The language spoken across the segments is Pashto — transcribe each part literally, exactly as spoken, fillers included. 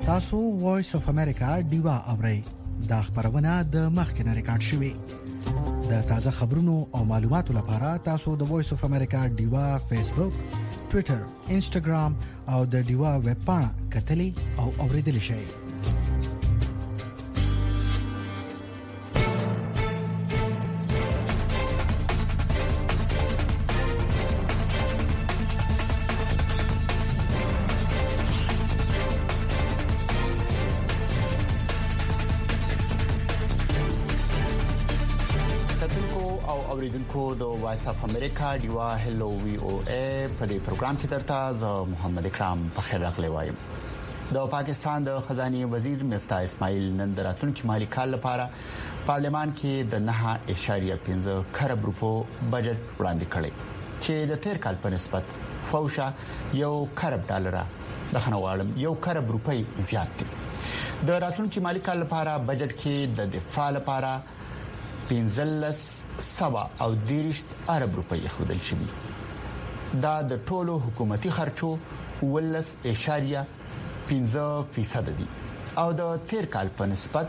تاسو وایس اف امریکا دیوا اورئ دا خبرونه د مخکنه ریکارډ شوې د تازه خبرونو او معلوماتو لپاره تاسو د وایس اف امریکا دیوا فیسبوک، ټوئیټر، انسټاګرام او د دیوا ویب پاڼه کتلې او اوریدل شئ. د وایس اف امریکا دیوا هلو وی او ای په دې پروګرام کې درته زه محمد اکرام په خیر راغلی وایم. د پاکستان د خزانه وزیر مفتاح اسماعیل نن د راتلونکي مالی کال لپاره پارلمان کې د نه اعشاریه پنځه خرب روپو بجټ وړاندې کړی چې د تیر کال په نسبت فوشه یو خرب ډالر د خنوالم یو خرب روپۍ زیات دي. د راتلونکي مالی کال لپاره بجټ کې د دفاع لپاره پنځلس سوا او دیرشت ارب روپۍ خودل شوی. دا د ټولو حکومتي خرچو ولس اشاریه پنځه فیصد دي او د تیر کال په نسبت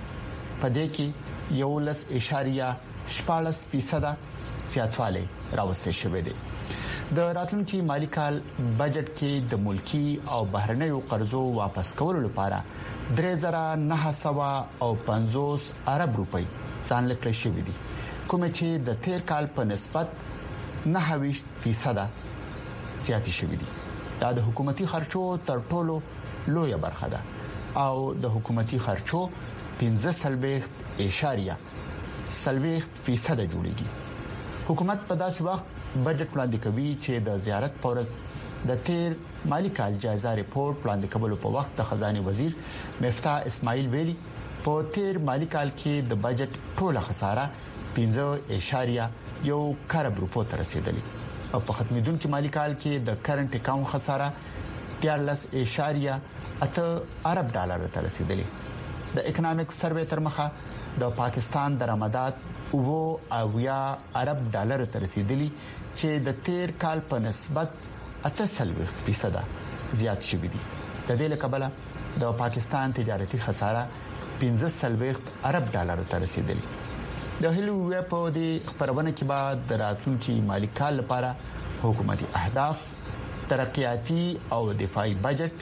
پدې کې یو لس اشاریه شپږ فیصد زیاتوالی راوستل شوی دی. د راتلونکي مالی کال بجټ کې د ملکی او بهرنیو قرضو واپس کولو لپاره درې زره نه سوه او پنځوس ارب روپۍ ځان لکه شوی دي، کوم چې د تیر کال په نسبت نه فیصد زیات شوی دي. دا د حکومتي خرچو تر ټولو لویه برخه ده او د حکومتي خرچو پنځه سلبیخت اشاریه سلبیخت فیصد جوړیږي. حکومت په داسې وخت بجټ وړاندې کوي چې د زیارت پورز د تیر مالی کال جایزه ریپورت وړاندې کولو په وخت د خزانه وزیر مفتاح اسماعیل ویلي په تیر مالی کال کې د بجټ ټوله خساره پنځه اشاریه یو خرب روپو ته رسیدلی او په ختمېدونکو مالی کال کې د کرنٹ اکاونټ خساره دیارلس اشاریه اته ارب ډالر ته رسیدلی. د اکونومیک سروې تر مخه د پاکستان درآمدات او اویا ارب ډالر ته رسیدلی چې د تیر کال په نسبت اته فیصد زیات شوی دی. د دې لپاره د پاکستان تجارتي خساره پنځه سلويخت ارب ډالر ته رسیدلی. د هلو ویب په دې خبرونه کې بعد د راتلونکي مالی کال لپاره حکومتي اهداف، ترقیاتي او دفاعي بجټ،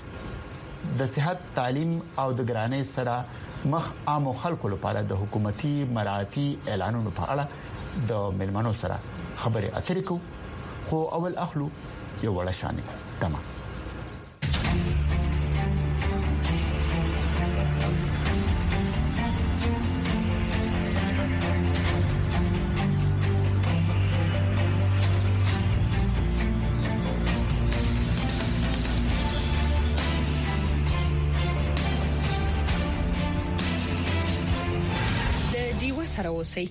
د صحت، تعلیم او د ګرانۍ سره مخ عام خلکو لپاره د حکومتي مراعاتي اعلانونو په اړه د ملمنو سره خبرې اترې کو. خو اول اخلو یو وړه شانې دمه. سره اوسئ.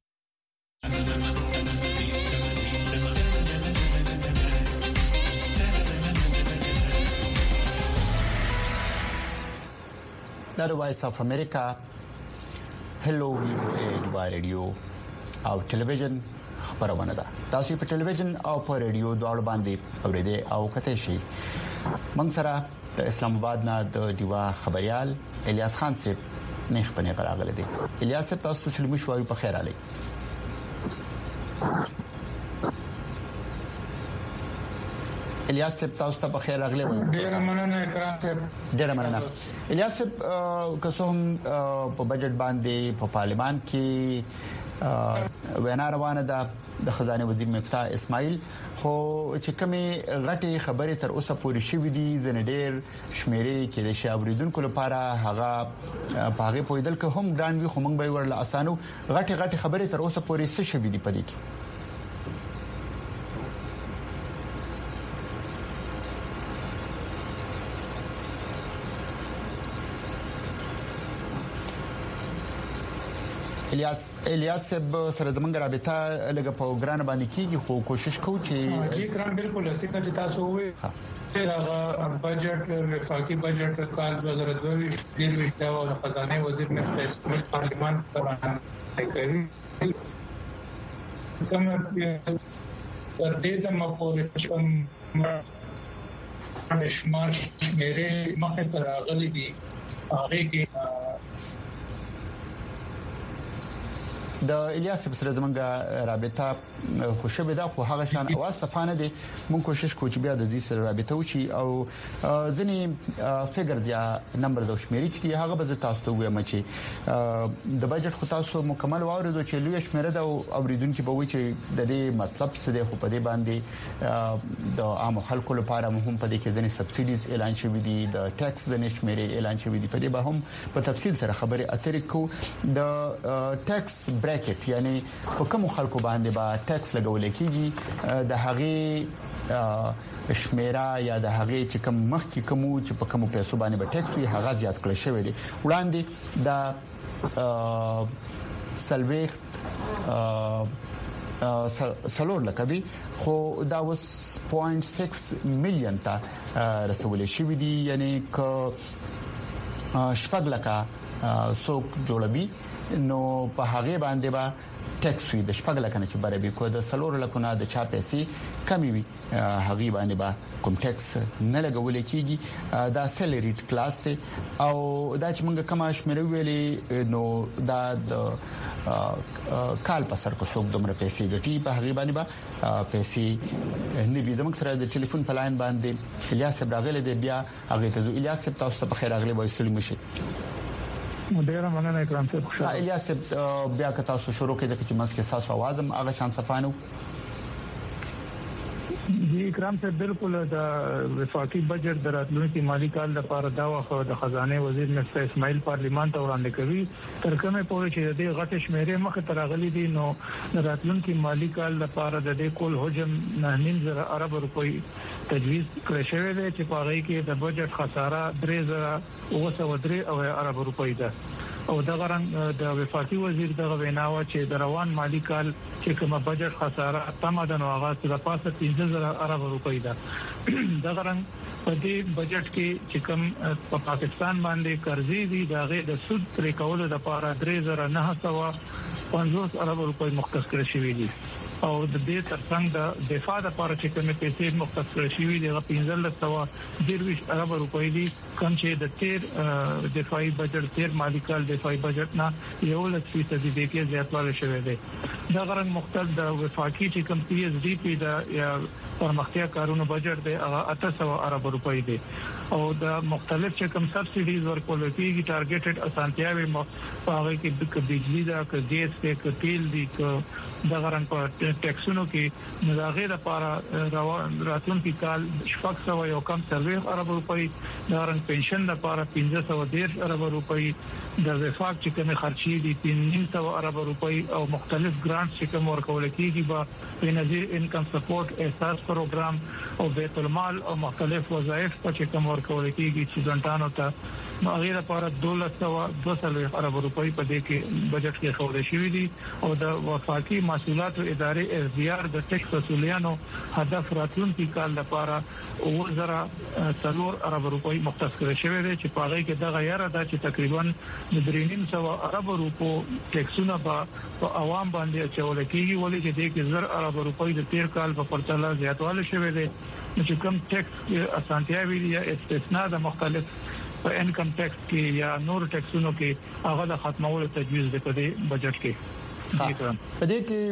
دا د وایس اف امریکا هلو وی او ای رادیو او ټلویزیون خبرونه ده. تاسو په ټلویزیون او په رادیو دواړو باندې اوریدئ او کته شي. موږ سره د اسلام آباد نه د دیوا خبريال الیاس خان صاحب نه خبرونه راغلي دي. الیاس صاحب تاسو ته سلام شوي په خیر علي. الیاس صاحب تاسو ته په خیر راغلي وي. ډیر مننه اکرام صاحب. ډیر مننه. الیاس صاحب که څو هم په بجټ باندې په پارلمان کې وینا روانه ده د خزانه وزیر مفتاح اسماعیل، خو چې کومه غټي خبره تر اوسه پورې شوې دي زنه ډېر شمیرې کې د شابریدونکو لپاره هغه پاغه پویدل که هم ګران وي، خو موږ به ورله اسانو غټي غټي خبره تر اوسه پورې څه شوې دي پدې کې. الیاس الیاس سره زمونږ رابطه لګه په ګران باندې کیږي، خو کوشش کوو چې جی کرام بالکل څنګه چې تاسو وې هغه بجټ وفاقي بجټ کال دوه زره دوه دیرويشت دا د خزانه وزیر مفتاح اسماعیل پارلمان ته کوي کوم تر دې د مپورې کوم شمار شمیرې مخه تر راغلي دي هغه کې د الیاس سره زمونږ رابطه خوشبه ده خو هغه شان اواز صفانه دي مونږ کوشش کوو چې بیا د دې سره رابطه وشي او ځنی فګرز یا نمبر د شمیرې چې هغه به تاسو ته وایم چې د بجټ خو تاسو مکمل واوریدو چې لوی شمیره ده او اوریدونکو به وي چې د دې مطلب څه دی خو په دې باندې د عام خلکو لپاره مهم په دې کې ځنی سبسایډیز اعلان شوې دي د ټیکس ځنی شمیرې اعلان شوې دي په دې به هم په تفصیل سره خبرې اترې کو د ټیکس بریکټ یعنی په کوم خلکو باندې با ټیکس لګول کیږي د هغه شمیره یا د هغه چې کوم مخ کې کوم چې په کوم پیسو باندې به ټیکس وي هغه زیات کړی شوی دی وړاندې د سلويخت سلور لکبي خو دا وس صفر نقطه شش میلیون ته رسول شوی دی یعنی ک شپږ لکه څوک جوړبي نو په هغه باندې با ټیکس وي د شپږ لکه نه چې برابر کو د سلور لکه نه د چا پیسې کمی وي هغه باندې با کوم ټیکس نه لګول کیږي دا سیلریډ کلاس ته او دا چې موږ کوم شمیره ویلې نو دا د کال په سر کو څوک دومره پیسې ګټي په هغه باندې با پیسې نه وي زموږ سره د ټلیفون په لاین باندې الیاس ابراغله دی بیا هغه ته الیاس تاسو ته په خیر اغلی وایي سلام شي ډیره مننه اکرام صاحب خوشاله الیاس بیا که تاسو شروع کړئ چې مسکه تاسو आवाज هم هغه شان صفانو جی اکرام صاحب بالکل د وفاقي بجټ د راتلونکي مالی کال لپاره دا وخت د خزانه وزیر مفتی اسماعیل پارلیمان ته وړاندې کوي تر کومه پورې چې د غټ شمیرې مخ ته راغلي دي نو د راتلونکي مالی کال لپاره د دې کول حجم نه نیم زره ارب روپۍ تجویز کړی شوی دی چې په هغه کې د بجټ خساره درې زره اوه سوه درې ارب روپۍ ده او د غران د وفاقي وزیر دغه ویناوه چې د روان مالی کال چې کومه بجټ خساره تمدن او آغاز د پاسه پنځه زره ارب روپۍ ده د غران په دې بجټ کې چې کوم په پاکستان باندې قرضې دي دغه د سود پرې کولو لپاره درې زره نه سوه پنځوس ارب روپۍ مختص کړی شوی دي او د دې ترڅنګ د دفاع لپاره چې کومه پیسې مختص کړی شوی دي هغه پنځه سوه درویش ارب روپۍ دي کوم چې د تیر دفاعي بجټ تیر مالی کال دفاعي بجټ نه یو لس فیصد دي کې زیاتوالی شوی دی دا غرض مختلف د وفاقي چې کوم پی ایس ډی پی دا یا پرمختیا کارونو بجټ دی هغه اته سوه ارب روپۍ دي او د مختلف چې کوم سبسایډیز ورکول کیږي ټارګټډ اسانتیاوي هغه کې د بجلی دا ک ګیس ته ک تیل دي ک د غرض په ټیکسونو کې مزاغه لپاره راتلونکي کال شپږ سوه یو کم سروي ارب روپۍ د غرض پنشن لپاره پنځه سوه ډیر ارب روپۍ د وفاق چې کوم خرچي دي پنځه سوه ارب روپۍ او مختلف ګرانټ چې کوم ورکول کیږي په بنظیر انکم سپورټ احساس پروګرام او بیت المال او مختلف وظایف په چې کوم ورکول کیږي چې ځانټانو ته هغه لپاره دوه سوه دوه سوه ارب روپۍ په دې کې بجټ کې خوري شوی دي او د وفاقي مسؤلیت ادارې ازدیار د ټیکس مسؤلیانو هدف راتلونکي کال لپاره اوه زره څلور ارب روپۍ مختص کړی شوی دی چې په هغه کې دغه یاره دا چې تقریبا د درې نیم سوه ارب روپو ټیکسونه په عوام باندې اچول کیږي ولې چې د کې زر ارب روپۍ د تیر کال په پرتله زیاتوالی شوی دی چې کوم ټیکس اسانتیاوي یا استثناء د مختلف په انکم ټیکس کې یا نور ټیکسونو کې هغه د ختمولو تجویز دی په دې بجټ کې په دې کې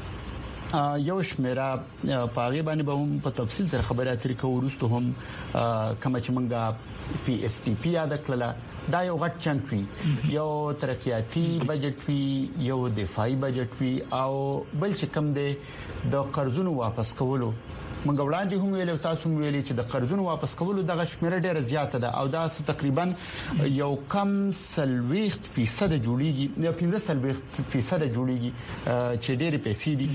یو شمیره پاغي باندې به هم په تفصیل سره خبره اترې کوو ورسته هم کوم چې موږ پی ایس ټی پی یاد کړل دا یو غټ چنک وی یو ترقیاتی بجټ وی یو دفاعي بجټ وی او بل چې کوم دی د قرضونو واپس کولو موږ وړاندې هم ویل تاسو ویلي چې د قرضونو واپس کولو دغه شمیره ډیره زیاته ده او دا تقریبا یو کم سلويخت فیصد جوړیږي یا پنځه سلويخت فیصد جوړیږي چې ډیره پیسې دي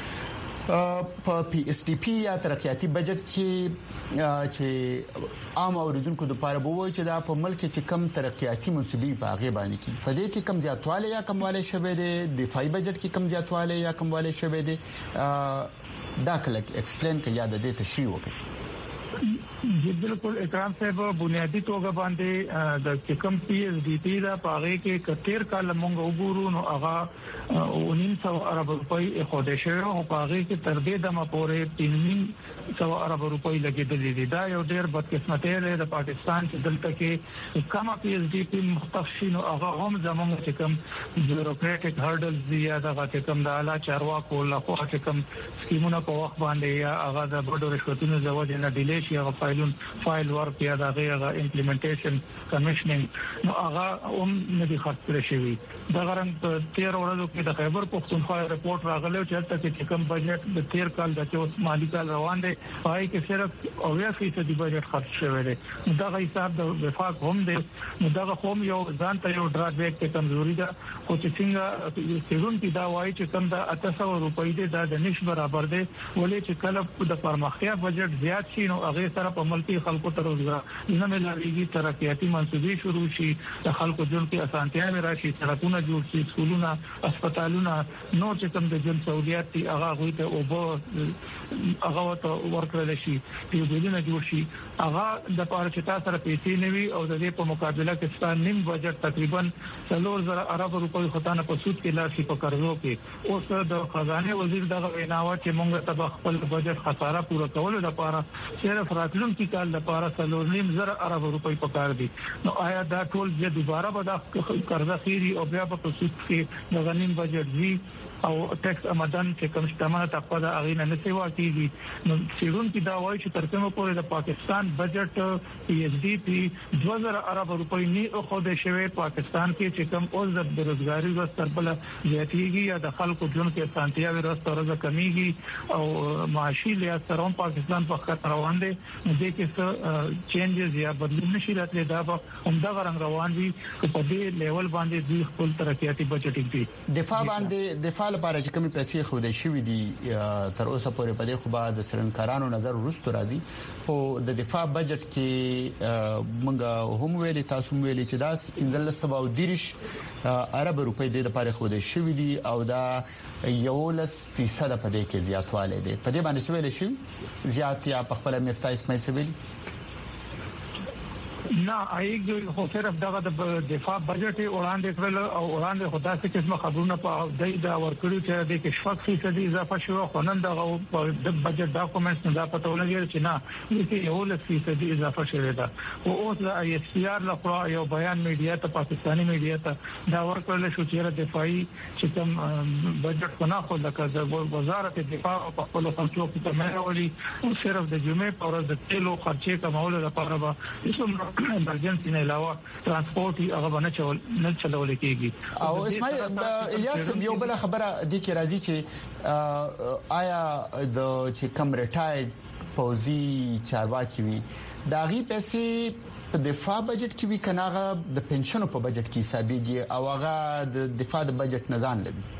په پی ایس ټی پی یا ترقیاتی بجټ کې چې عام اوریدونکو د پاره بووي چې دا په ملک کې کم ترقیاتی منصوبې په هغه باندې کې په دې کې کم زیاتواله یا کمواله شوه دي دفاعي بجټ کې کم زیاتواله یا کمواله شوه دي دا کله ایکسپلین کې یاد دې تشریح وکړي جی بالکل اکرام صاحب بنیادی توګه باندې د کم پی ایچ ډی پی دا پاره کې کتیر کال مونږ وګورو نو هغه نیم سو ارب روپۍ خوده شوی او پاره کې تر دې دمه پورې تین سو ارب روپۍ لګیدلې دي دا یو ډېر بدقسمتي دی د پاکستان چې دلته کې کم پی ایچ ډی پی مختصین او هغه هم زموږ چې کوم بیوروکراټیک هرډلز دي یا د کوم د اعلی چارواکو له خوا چې کوم سکیمونه په وخت باندې یا هغه د بډو رشوتونو زوج نه ډیلی شي هغه فایلون فایل ورک یا د هغه امپلیمنټیشن کمیشنینګ نو هغه هم نه دي خاطر شوی دا غرنګ تیر ورځو کې د خیبر پختونخوا رپورت راغلی چې تل کې کوم بجټ د تیر کال د چوس مالی کال روان دي پای کې صرف اویا فیصد بجټ خرج شوی دی دا حساب د وفاق هم دی نو دا هم یو ځان ته یو ډرا بیک ته کمزوري ده خو چې څنګه سیرون کې دا وایي چې کوم د اته سو روپۍ دی دا د نش برابر دی ولې چې کله د پرمختیا بجټ زیات شي نو هغه سره په ملکی خلکو ته روزګار نه ملایږي ترقیاتي منصوبې شروع شي د خلکو ژوند کې اسانتیاوي راشي سړکونه جوړ شي سکولونه هسپتالونه نو چې کوم د ژوند سہولیات دي هغه غوي ته او به هغه ته ورکړل شي چې بدونه جوړ شي هغه د پاره چې تاسو سره پیسې نیوي او د دې په مقابله کې ستاسو نیم بجټ تقریبا څلور زره ارب روپۍ خدانه په سود کې لاسي په قرضو کې اوس د خزانه وزیر دغه ویناوه چې موږ ته خپل بجټ خساره پوره کولو لپاره صرف راتلونکي کال لپاره څلور نیم زره ارب روپۍ پکار دي نو آیا دا ټول چې دوباره به د قرضه خيري او بیا په سود کې د غنیم بجټ وی او ټیکس آمدن چې کوم شتمنه طبقه د اغینه نه سیوا کیږي نو سیرون کې دا وایي چې تر کومه پورې د پاکستان بجټ پی ایچ ډی پی دوه زره ارب روپۍ نه خوده شوی پاکستان کې چې کوم اوس د بیروزګاری ورستر بل زیاتیږي یا د خلکو ژوند کې سانتیاوي ورستر ورځ کمیږي او معاشي لیاقت سره پاکستان په خطر روان دي دې کې څه چینجز یا بدلون نشي راتلی دا به همدا رنګ روان دي په دې لیول باندې دوی خپل ترقیاتي بجټ دي دفاع باندې دفاع لپاره چې کومې پیسې خوده شوې دي تر اوسه پورې په دې خو بعد سرنکارانو نظر ورستو راځي خو د دفاع بجټ کې موږ هم ویلي تاسو ویلي چې دا پنځه سوه او دیرش ارب روپۍ د لپاره خوده شوې دي او دا یولس فیصد په دې کې زیاتوالی دی په دې باندې ویل شي زیات یا په خپل مفتاح اسماعیل سویل نه ایګ خو صرف دغه د دفاع بجټ وړاندې کړل او وړاندې خدا څخه قسمه خبرونه په دای دا ورکړي چې د کې شپږ فیصد اضافه شو خو نن دغه د بجټ ډاکومنټس نه پته ولګي چې نه دې یو لس فیصد اضافه شوه دا او اوس د ای اس پی آر لخوا یو بیان میډیا ته پاکستانی میډیا ته دا ورکړل شو چې دفاعي چې کوم بجټ کو نه خو لکه د وزارت دفاع په خپل خلکو کې مېراولي او صرف د جمعې پر ورځ د تیلو خرچې کمولو لپاره به ایمرجنسي نه علاوه ترانسپورت هغه باندې چول نه چلول کېږي او اسماعیل د الیاس یو بل خبره د کی راځي چې آیا د چې کم ریټایرډ پوزي چارواکي وي دا غي پیسې په دفاع بجټ کې وی کناغه د پنشنو په بجټ کې حسابيږي او هغه د دفاع د بجټ نه ځان لوي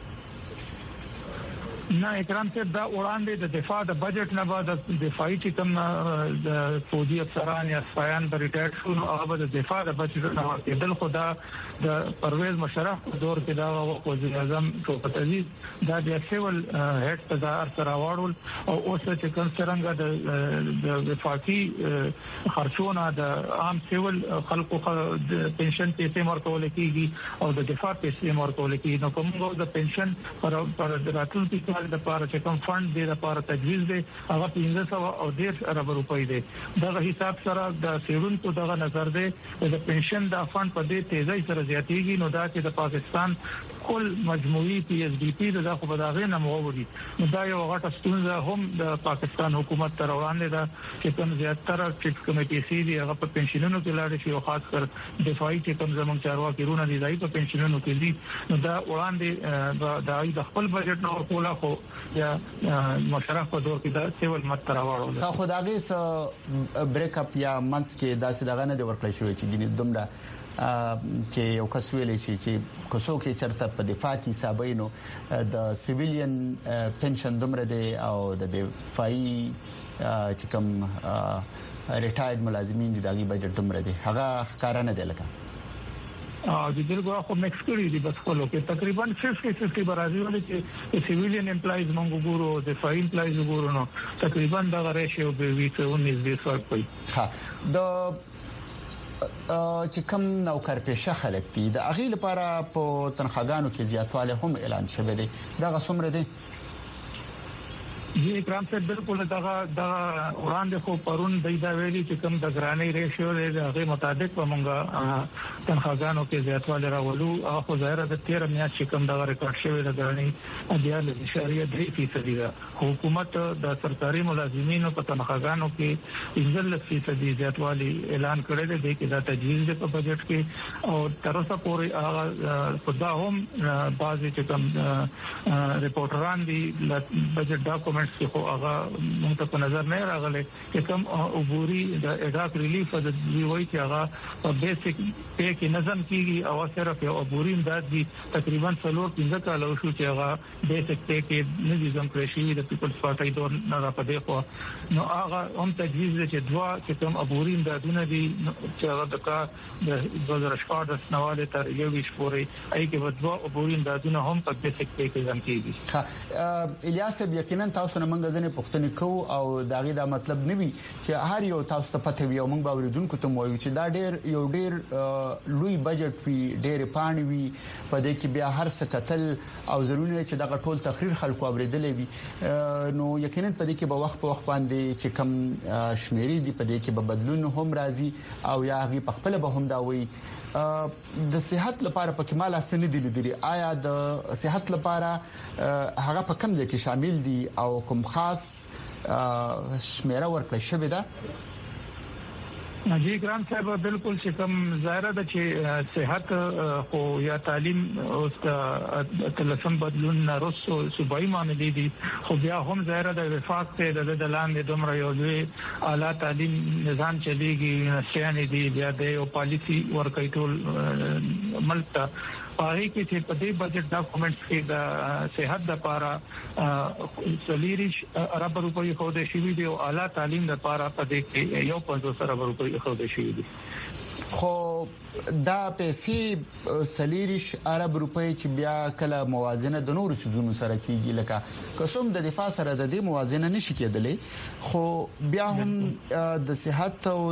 نه اکرام صاحب دا وړاندې د دفاع د بجټ نه بعد د دفاعي چې کوم د فوجي افسران یا سپایان پر ریټایر شو نو هغه د دفاع د بجټ نه ورکېدل خو دا د پرویز مشرف دور کې دا وزیر اعظم شوکت عزیز دا د سیول هډ ته دا سره واړول او اوس چې کوم څنګه د وفاقي خرچونه د عام سیول خلکو د پنشن پیسې ورکول کېږي او د دفاع پیسې ورکول کېږي نو کومه د پنشن پر پر راتلونکي د لپاره چې کوم فند دی لپاره تجویز دی هغه پنځه سوه او ډیر ارب روپۍ دی دغه حساب سره د سیرونکو دغه نظر دی د پنشن د فند په دې تیزی سره زیاتېږي نو دا چې د پاکستان کل مجموعي پی ایچ ډی پی د خو بداغې نه مووري نو دا یو غټه ستونزه هم د پاکستان حکومت تر وړاندې ده چې کوم زیاتره چې کوم پیسې دی هغه په پنشنونو کې لاړ شي او خاص کر دفاعي چې کوم زموږ چارواکي رونه دي دای په پنشنونو کې دي نو دا وړاندې د خپل بجټ نه ورکول خو یا مشرف په دور کې دا سیول مت راوړل خو خدایي س بریک اپ یا منس کې داسې دغه نه دی ورکړل شوی چې ګینه دومره چې یو کس ویلې شي چې کوڅو کې چرته په دفاع کې حسابینو د سیویلین پنشن دومره دی او د دفاعي چې کوم ریټایرډ ملازمین دي دغه بجټ دومره دی هغه ښکارا نه دی لکه د دغه خو مکس کړی دي بس خپل کې تقریبا پچاس پچاس برازي ولې چې سیویلین امپلایز مونږ ګورو د فای امپلایز ګورو نو تقریبا دا ریشیو به وي ته نږدې فرق کوي. ها د چې کوم نوکر پیشه خلک دي د اغه لپاره په تنخواګانو کې زیاتواله هم اعلان شوه دي دا غسمره دي. جی کرام صاحب بالکل دا دا وړاندې خو پرون د دا ویلي چې کوم د ګرانی ریشیو دی هغه مطابق به مونږه تنخواګانو کې زیاتواله راولو او خو ظاهر د تیر میاشت چې کوم د ریکارډ شوی د ګرانی دیال اشاریه درې فیصد دی. حکومت د سرکاري ملازمینو په تنخواګانو کې پنځلس فیصد زیاتوالی اعلان کړی دی چې دا تجویز دی په بجټ کې او تر اوسه پورې هغه خدا هم بعضی چې کوم ریپورټران دي بجټ ډاکومنټ چې خو هغه موږ ته په نظر نه راغلي چې کوم عبوري د اډاک ریلیف د وی چې هغه په بیسیک پې کې نظم کیږي او صرف یو عبوري امداد دي تقریبا څلور پنځه کال شو چې هغه بیسیک پې کې نظم کړی شي د پیپلز پارټي دور نه را پدې خو نو هغه هم تجویز چې دوا چې کوم عبوري امدادونه دي چې هغه د کا د دوه هزار شپږ نواله تر یو ویش پورې اې کې ودوا عبوري امدادونه هم په بیسیک پې کې ځم کیږي. ها الیاس یقینا تاسو نه منګه ځنه پښتني کوو او داغه دا مطلب نوي چې هر یو تاسو ته پته وي او موږ باوریدونکو ته وایو چې دا ډېر یو ډېر لوی بجټ وي ډېر پانی وي په دې کې بیا هر څه کتل او ضروري چې دا ټول تقریر خلکو اوریدلې وي نو یقینا په دې کې به وخت په وخت باندې چې کم شمیرې دي په دې کې به بدلون هم راځي او یا غي په خپل به هم دا وي د صحت لپاره په کمال اسنه دي لیدلي آیا د صحت لپاره هغه په کوم ځای کې شامل دي او کوم خاص شمیره ورکړل شوې ده؟ جی ګرام صاحب بالکل چې کوم ظاهر ده چې صحت خو یا تعلیم اوس د تلسم بدلون رسو صوبایي معاملې دي خو بیا هم ظاهر ده وفاق ته د لاندې دومره یو لوی اعلی تعلیم نظام چلیږي نشانه دي بیا د یو پالیسی ورکې ټول ملک ته پاره کې چې په دې بجټ ډاکومنټس کې د صحت لپاره سلیریش ارب روپۍ خو د شي ویډیو اعلی تعلیم لپاره په دې کې یو پنځوس ارب روپۍ خو د شي دي خو دا پیسې سلیریش ارب روپۍ چې بیا کله موازنه د نور سيزونو سره کیږي لکه قسم د دفاع سره د دې موازنه نشي کېدلې خو بیا هم د صحت او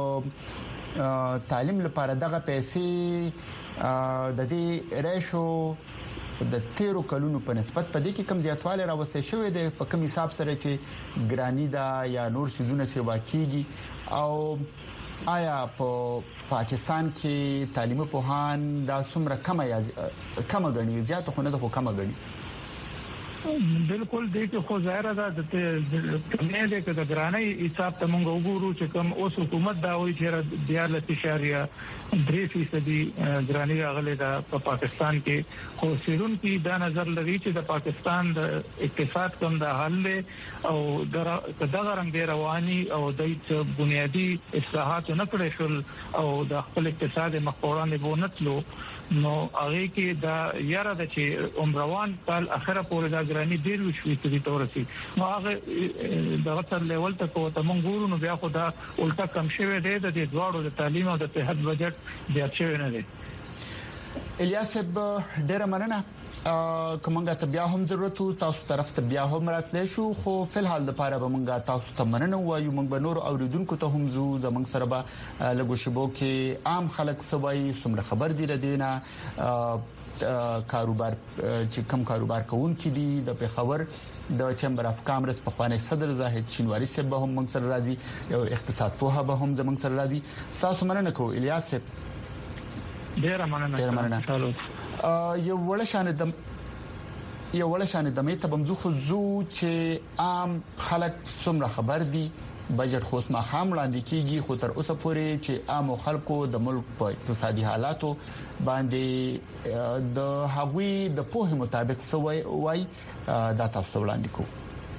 د تعلیم لپاره دغه پیسې د دې ریشو د تیرو کلونو په نسبت په دې کې کم زیاتواله راوستي شوې ده په کوم حساب سره چې ګرانی دا یا نور سيزونه سیوا کیږي او آیا په پاکستان کې تعلیمي پوهان دا څومره کم یا کم غني زیات خو نه ده خو کم غني؟ بالکل دې کې خو ظاهر ده د کمه دې کې د ګرانۍ حساب ته مونږ وګورو چې کوم اوس حکومت دا وایي چې دیار لتشاریه درې فیصد ګرانۍ راغلي ده په پاکستان کې خو سیرون کې دا نظر لري چې د پاکستان د اقتصاد کم د حل او دغه رنګ رواني او د بنیادی اصلاحات نه کړې شول او د خپل اقتصاد مخورانه بونتلو نو هغه کې دا یاره د چې عمروان کال اخره پورې دا ګرانی ډیر وشوي چې تورسي نو هغه د وتر لیول ته کوته مونږ ګورو نو بیا خو دا الټا کم شوی دی د دې دواړو د تعلیم او د صحت بجټ زیات شوی نه دی. الیاس ډیر مننه کومه ته بیا هم ضرورت تاسو طرف ته بیا هم راتلې شو خو په الحال د پاره به مونږه تاسو ته مننه وایو مونږ به نور اوریدونکو ته هم زو زمونږ سره به لګو شبو کې عام خلک سوي سمره خبر دي ردینه کاروبار چې کم کاروبار کوونکي دي د پیښور د چمبر اف کامرس په خوانه صدر زاهد شینواری صاحب به هم موږ سره راځي یو اقتصاد په به هم زموږ سره راځي تاسو مننه کو الیاس صاحب ډیر مننه ډیر مننه یو ولشان د یو ولشان د مې ته بمزو خو زو چې عام خلک څومره خبر دي بجټ خو ما خام وړاندې کیږي خو تر اوسه پورې چې عام خلکو د ملک په اقتصادي حالاتو باندې د هغوی د پوهې مطابق سوي وای دا تاسو وړاندې کو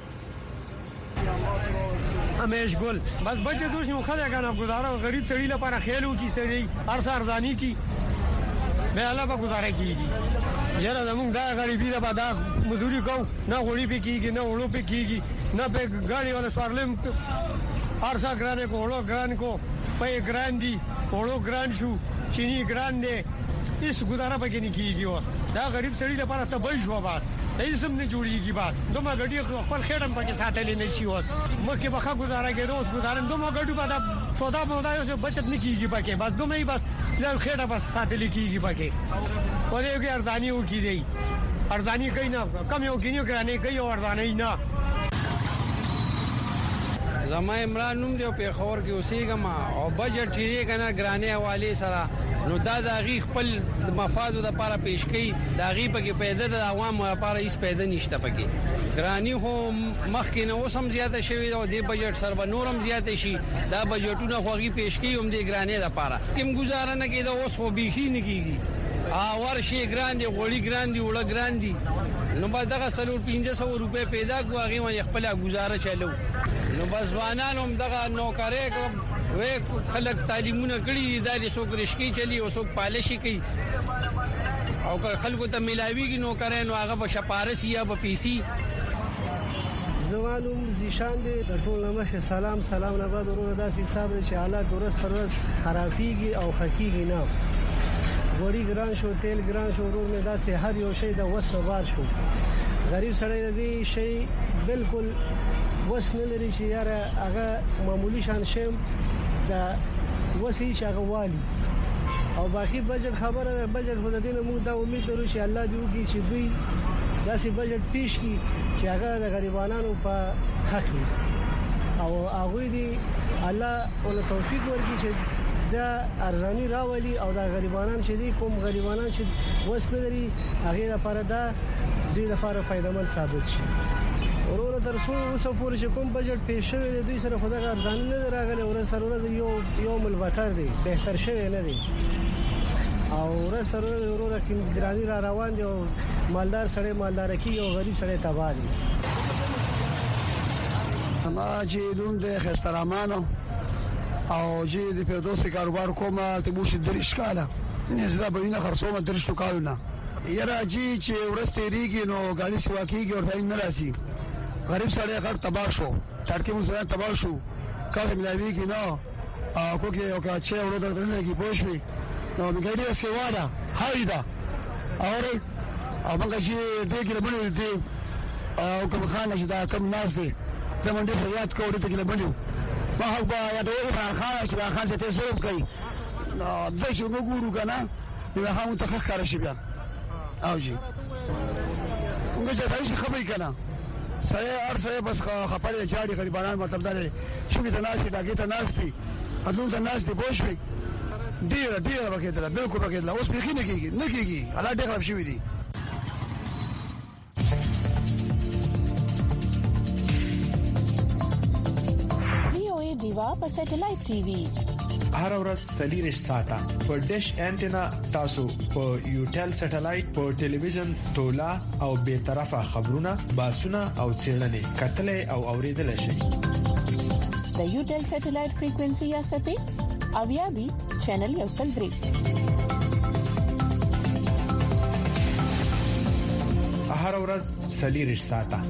همیش ګل بس بچه دوش نو خدای کنه گزاره غریب سړی لپاره خیالو کی سړی هر سر ارزانی کی به الله به گزاره کیږي یاره زمونږ دا غریبی ده بعد مزدوري کو نه غوړي په کیږي نه وړو په کیږي نه په ګاډي ولا سوارلم هر څا ګرانه کو وړو ګران کو په ګران دي وړو ګران شو چینی ګران دي هیڅ گزاره پکې نه کیږي. اوس دا غریب سړي لپاره ته به شو باس هیڅ هم نه جوړیږي. باس دومره غډي خپل خېټم پکې ساتلې نه شي. اوس مخکې بخا گزاره کېدو اوس گزارم دومره غډو به دا سودا مودا یو بچت نه کیږي پکې. بس دومره یې بس لا خېټه بس ساتلې کیږي پکې. ولې کې ارزانی وکړي دی ارزانی کوي نه کم یو کینیو کرانه کوي او ارزانی نه. زما عمران نوم دی په خور کې اوسېګم او بجټ یې کنه ګرانه حواله سره نو دا د غي خپل مفادو لپاره پیش کړي. دا غي پکې پیدا د عوامو لپاره هیڅ پیدا نشته پکې. ګرانی هو مخکې نو سم زیاته شوی او د بجټ سره نورم زیاته شي. دا بجټونه خو غي پیش کړي هم د ګرانه لپاره کوم گزاره نه کېده. اوس خو بيخي نه کیږي. ا ورشي ګراندي غوړي ګراندي وړه ګراندي نو با دغه سلور پنځه سوه روپے پیدا کو هغه باندې خپل گزاره چلو. نو بس ځوانانو دغه نوکرې وې خلک تعلیمونه کړي دا د څوک رشکی چلی او څوک پالشي کوي او خلکو ته ملاويږي نوکرې نو هغه به شپارس یا به پیسي. زوالوم زیشان دي د ټول نمخ سلام سلام نه بعد ورو داسې حساب چې حالات ورځ پر ورځ خرابيږي او خکېږي نه. وړي ګران شو تیل ګران شو ورو نه داسې هر یو شی د وسله بار شو. غریب سړی دی شی بالکل وسنه لري چې یاره هغه معمولی شان شیم د وسی شغوالي او باقي بجټ خبره بجټ خو د دې موږ دا امید لرو چې الله دې وکړي چې دوی داسې بجټ پیش کړي چې هغه د غریبانو په حق وي او هغه دې الله ول توفیق ورکړي چې دا ارزانی راولي او دا غریبانان چې دي کوم غریبانان چې وسنه لري هغه لپاره دا دې لپاره فائدمن ثابت شي. ورور تر څو اوسه پورې چې کوم بجټ پیښ شوی دی دوی سره خدای ارزان نه راغلی ور سره ورځ یو یو مل وکړ دی بهتر شوی نه دی او ور سره ورور کې ګرانی را روان دی او مالدار سره مالدار کی او غریب سره تباہ دی. ما چې دوم د خسترامانو او چې د پیردوسي کاروبار کومه ته موش درش کاله نزله بینه خرڅومه درشتو کالونه یره جی چې ورسته ریږي نو غالي سوا کیږي او دای نه راسي. غریب سره غړ تباہ شو ترکه مو سره تباہ شو کله ملاویږي نو او کوکه او کا چې ورو درنه کی پوښوي نو مګړی سیواده هایدا اور او موږ چې دې کې بنو دې او کوم خانه چې دا کم ناس دي د منډي حیات کوړه ته کې بنو ما هو با یادو خانه چې خان څه ته سروب کوي نو د شي نو ګورو کنه نو هغه متخخ کار شي بیا او جی موږ چې تاسو خبرې کنه سره هر سره بس خپل چاړي غریبانان مطلب دا چې ته ناشې داګه ته ناشتي اذن ته ناشتي پوښوي ډیر ډیر وکړه بالکل وکړه اوس به نه کیږي نه کیږي الله دې خراب شي دي. وی او ای دیوا په سټلایټ ټي وي هر ورځ سلیریش ساته په ډیش انټینا تاسو په یوټل سټلایټ په ټلویزیون تولا او به طرفه خبرونه باسونه او چیرلنې کتلې او اوریدل شي. د یوټل سټلایټ فریکوئنسي یا سپې او یا بي چینل یو سل درې هر ورځ سلیریش ساته.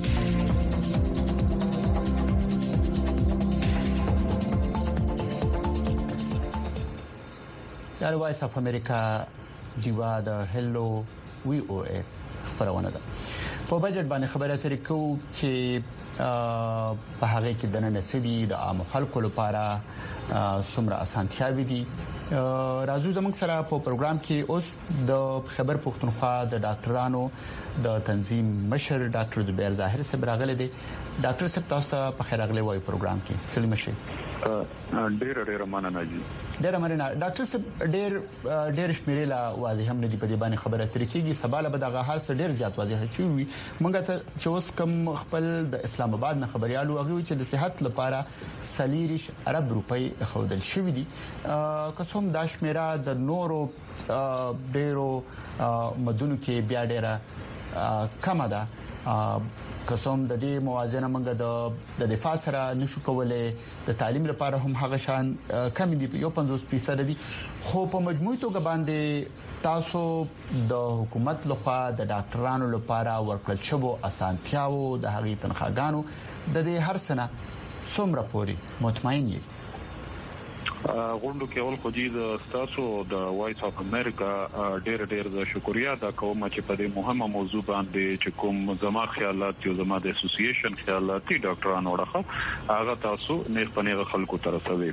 د وایس اف امریکا دیوا د هلو وی او ای خبرونه ده. په بجټ باندې خبره ترې کوو چې په هغه کې د نن سدي د عام خلکو لپاره څومره اسانتیاوي دي. راځو زموږ سره په پروګرام کې اوس د خبر پښتونخوا د ډاکټرانو د تنظیم مشر ډاکټر زبیر ظاهر صاحب راغلي دي. ډاکټر صاحب تاسو ته په خیر راغلی وای پروګرام کې سلام شه. ډیر ډیر مننه جی. ډیر مننه ډاکټر صاحب. ډیر ډیر شمیرې لا واضح هم نه دی په دې باندې خبره ترې کیږي. سباله به دغه حال سره ډیر زیات واضح شي. مونږ ته چې اوس کوم خپل د اسلام آباد نه خبريالو هغه چې د صحت لپاره سلیریش عرب روپۍ خودل شوې دي. قسم د شمیره د نورو ډیرو مدونو کې بیا ډیره کم ده. قسم د دې موازنه موږ د د دفاع سره نشو کولای. د تعلیم لپاره هم هغه شان کم دي یو پنځوس فیصد دي. خو په مجموعي توګه باندې تاسو د حکومت لخوا د ډاکټرانو لپاره ورکړل شوو اسانتیاو د هغې تنخواګانو د دې هر سنه څومره پوري مطمئن یې؟ غونډو کې اول خو د تاسو د وایس اف امریکا ډېر ډېر د شکریا د کوم چې په دې مهمه موضوع باندې چې کوم زما خیالات یو زما د اسوسییشن خیالاتي ډاکټرانو ورخه هغه تاسو نه پنیغه خلکو ترسوي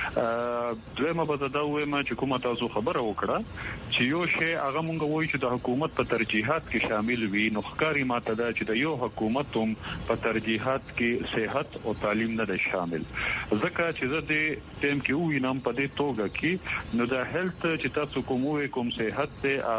دغه په دا وایم چې کومه تاسو خبره وکړه چې یو شی هغه مونږ وایو چې د حکومت په ترجیحات کې شامل وي نو ښکاری ماته دا چې د یو حکومت هم په ترجیحات کې صحت او تعلیم نه ده شامل ځکه چې زه د ټیم کې وینم په دې توګه کې نو د هیلث چې تاسو کومه کوم صحت ته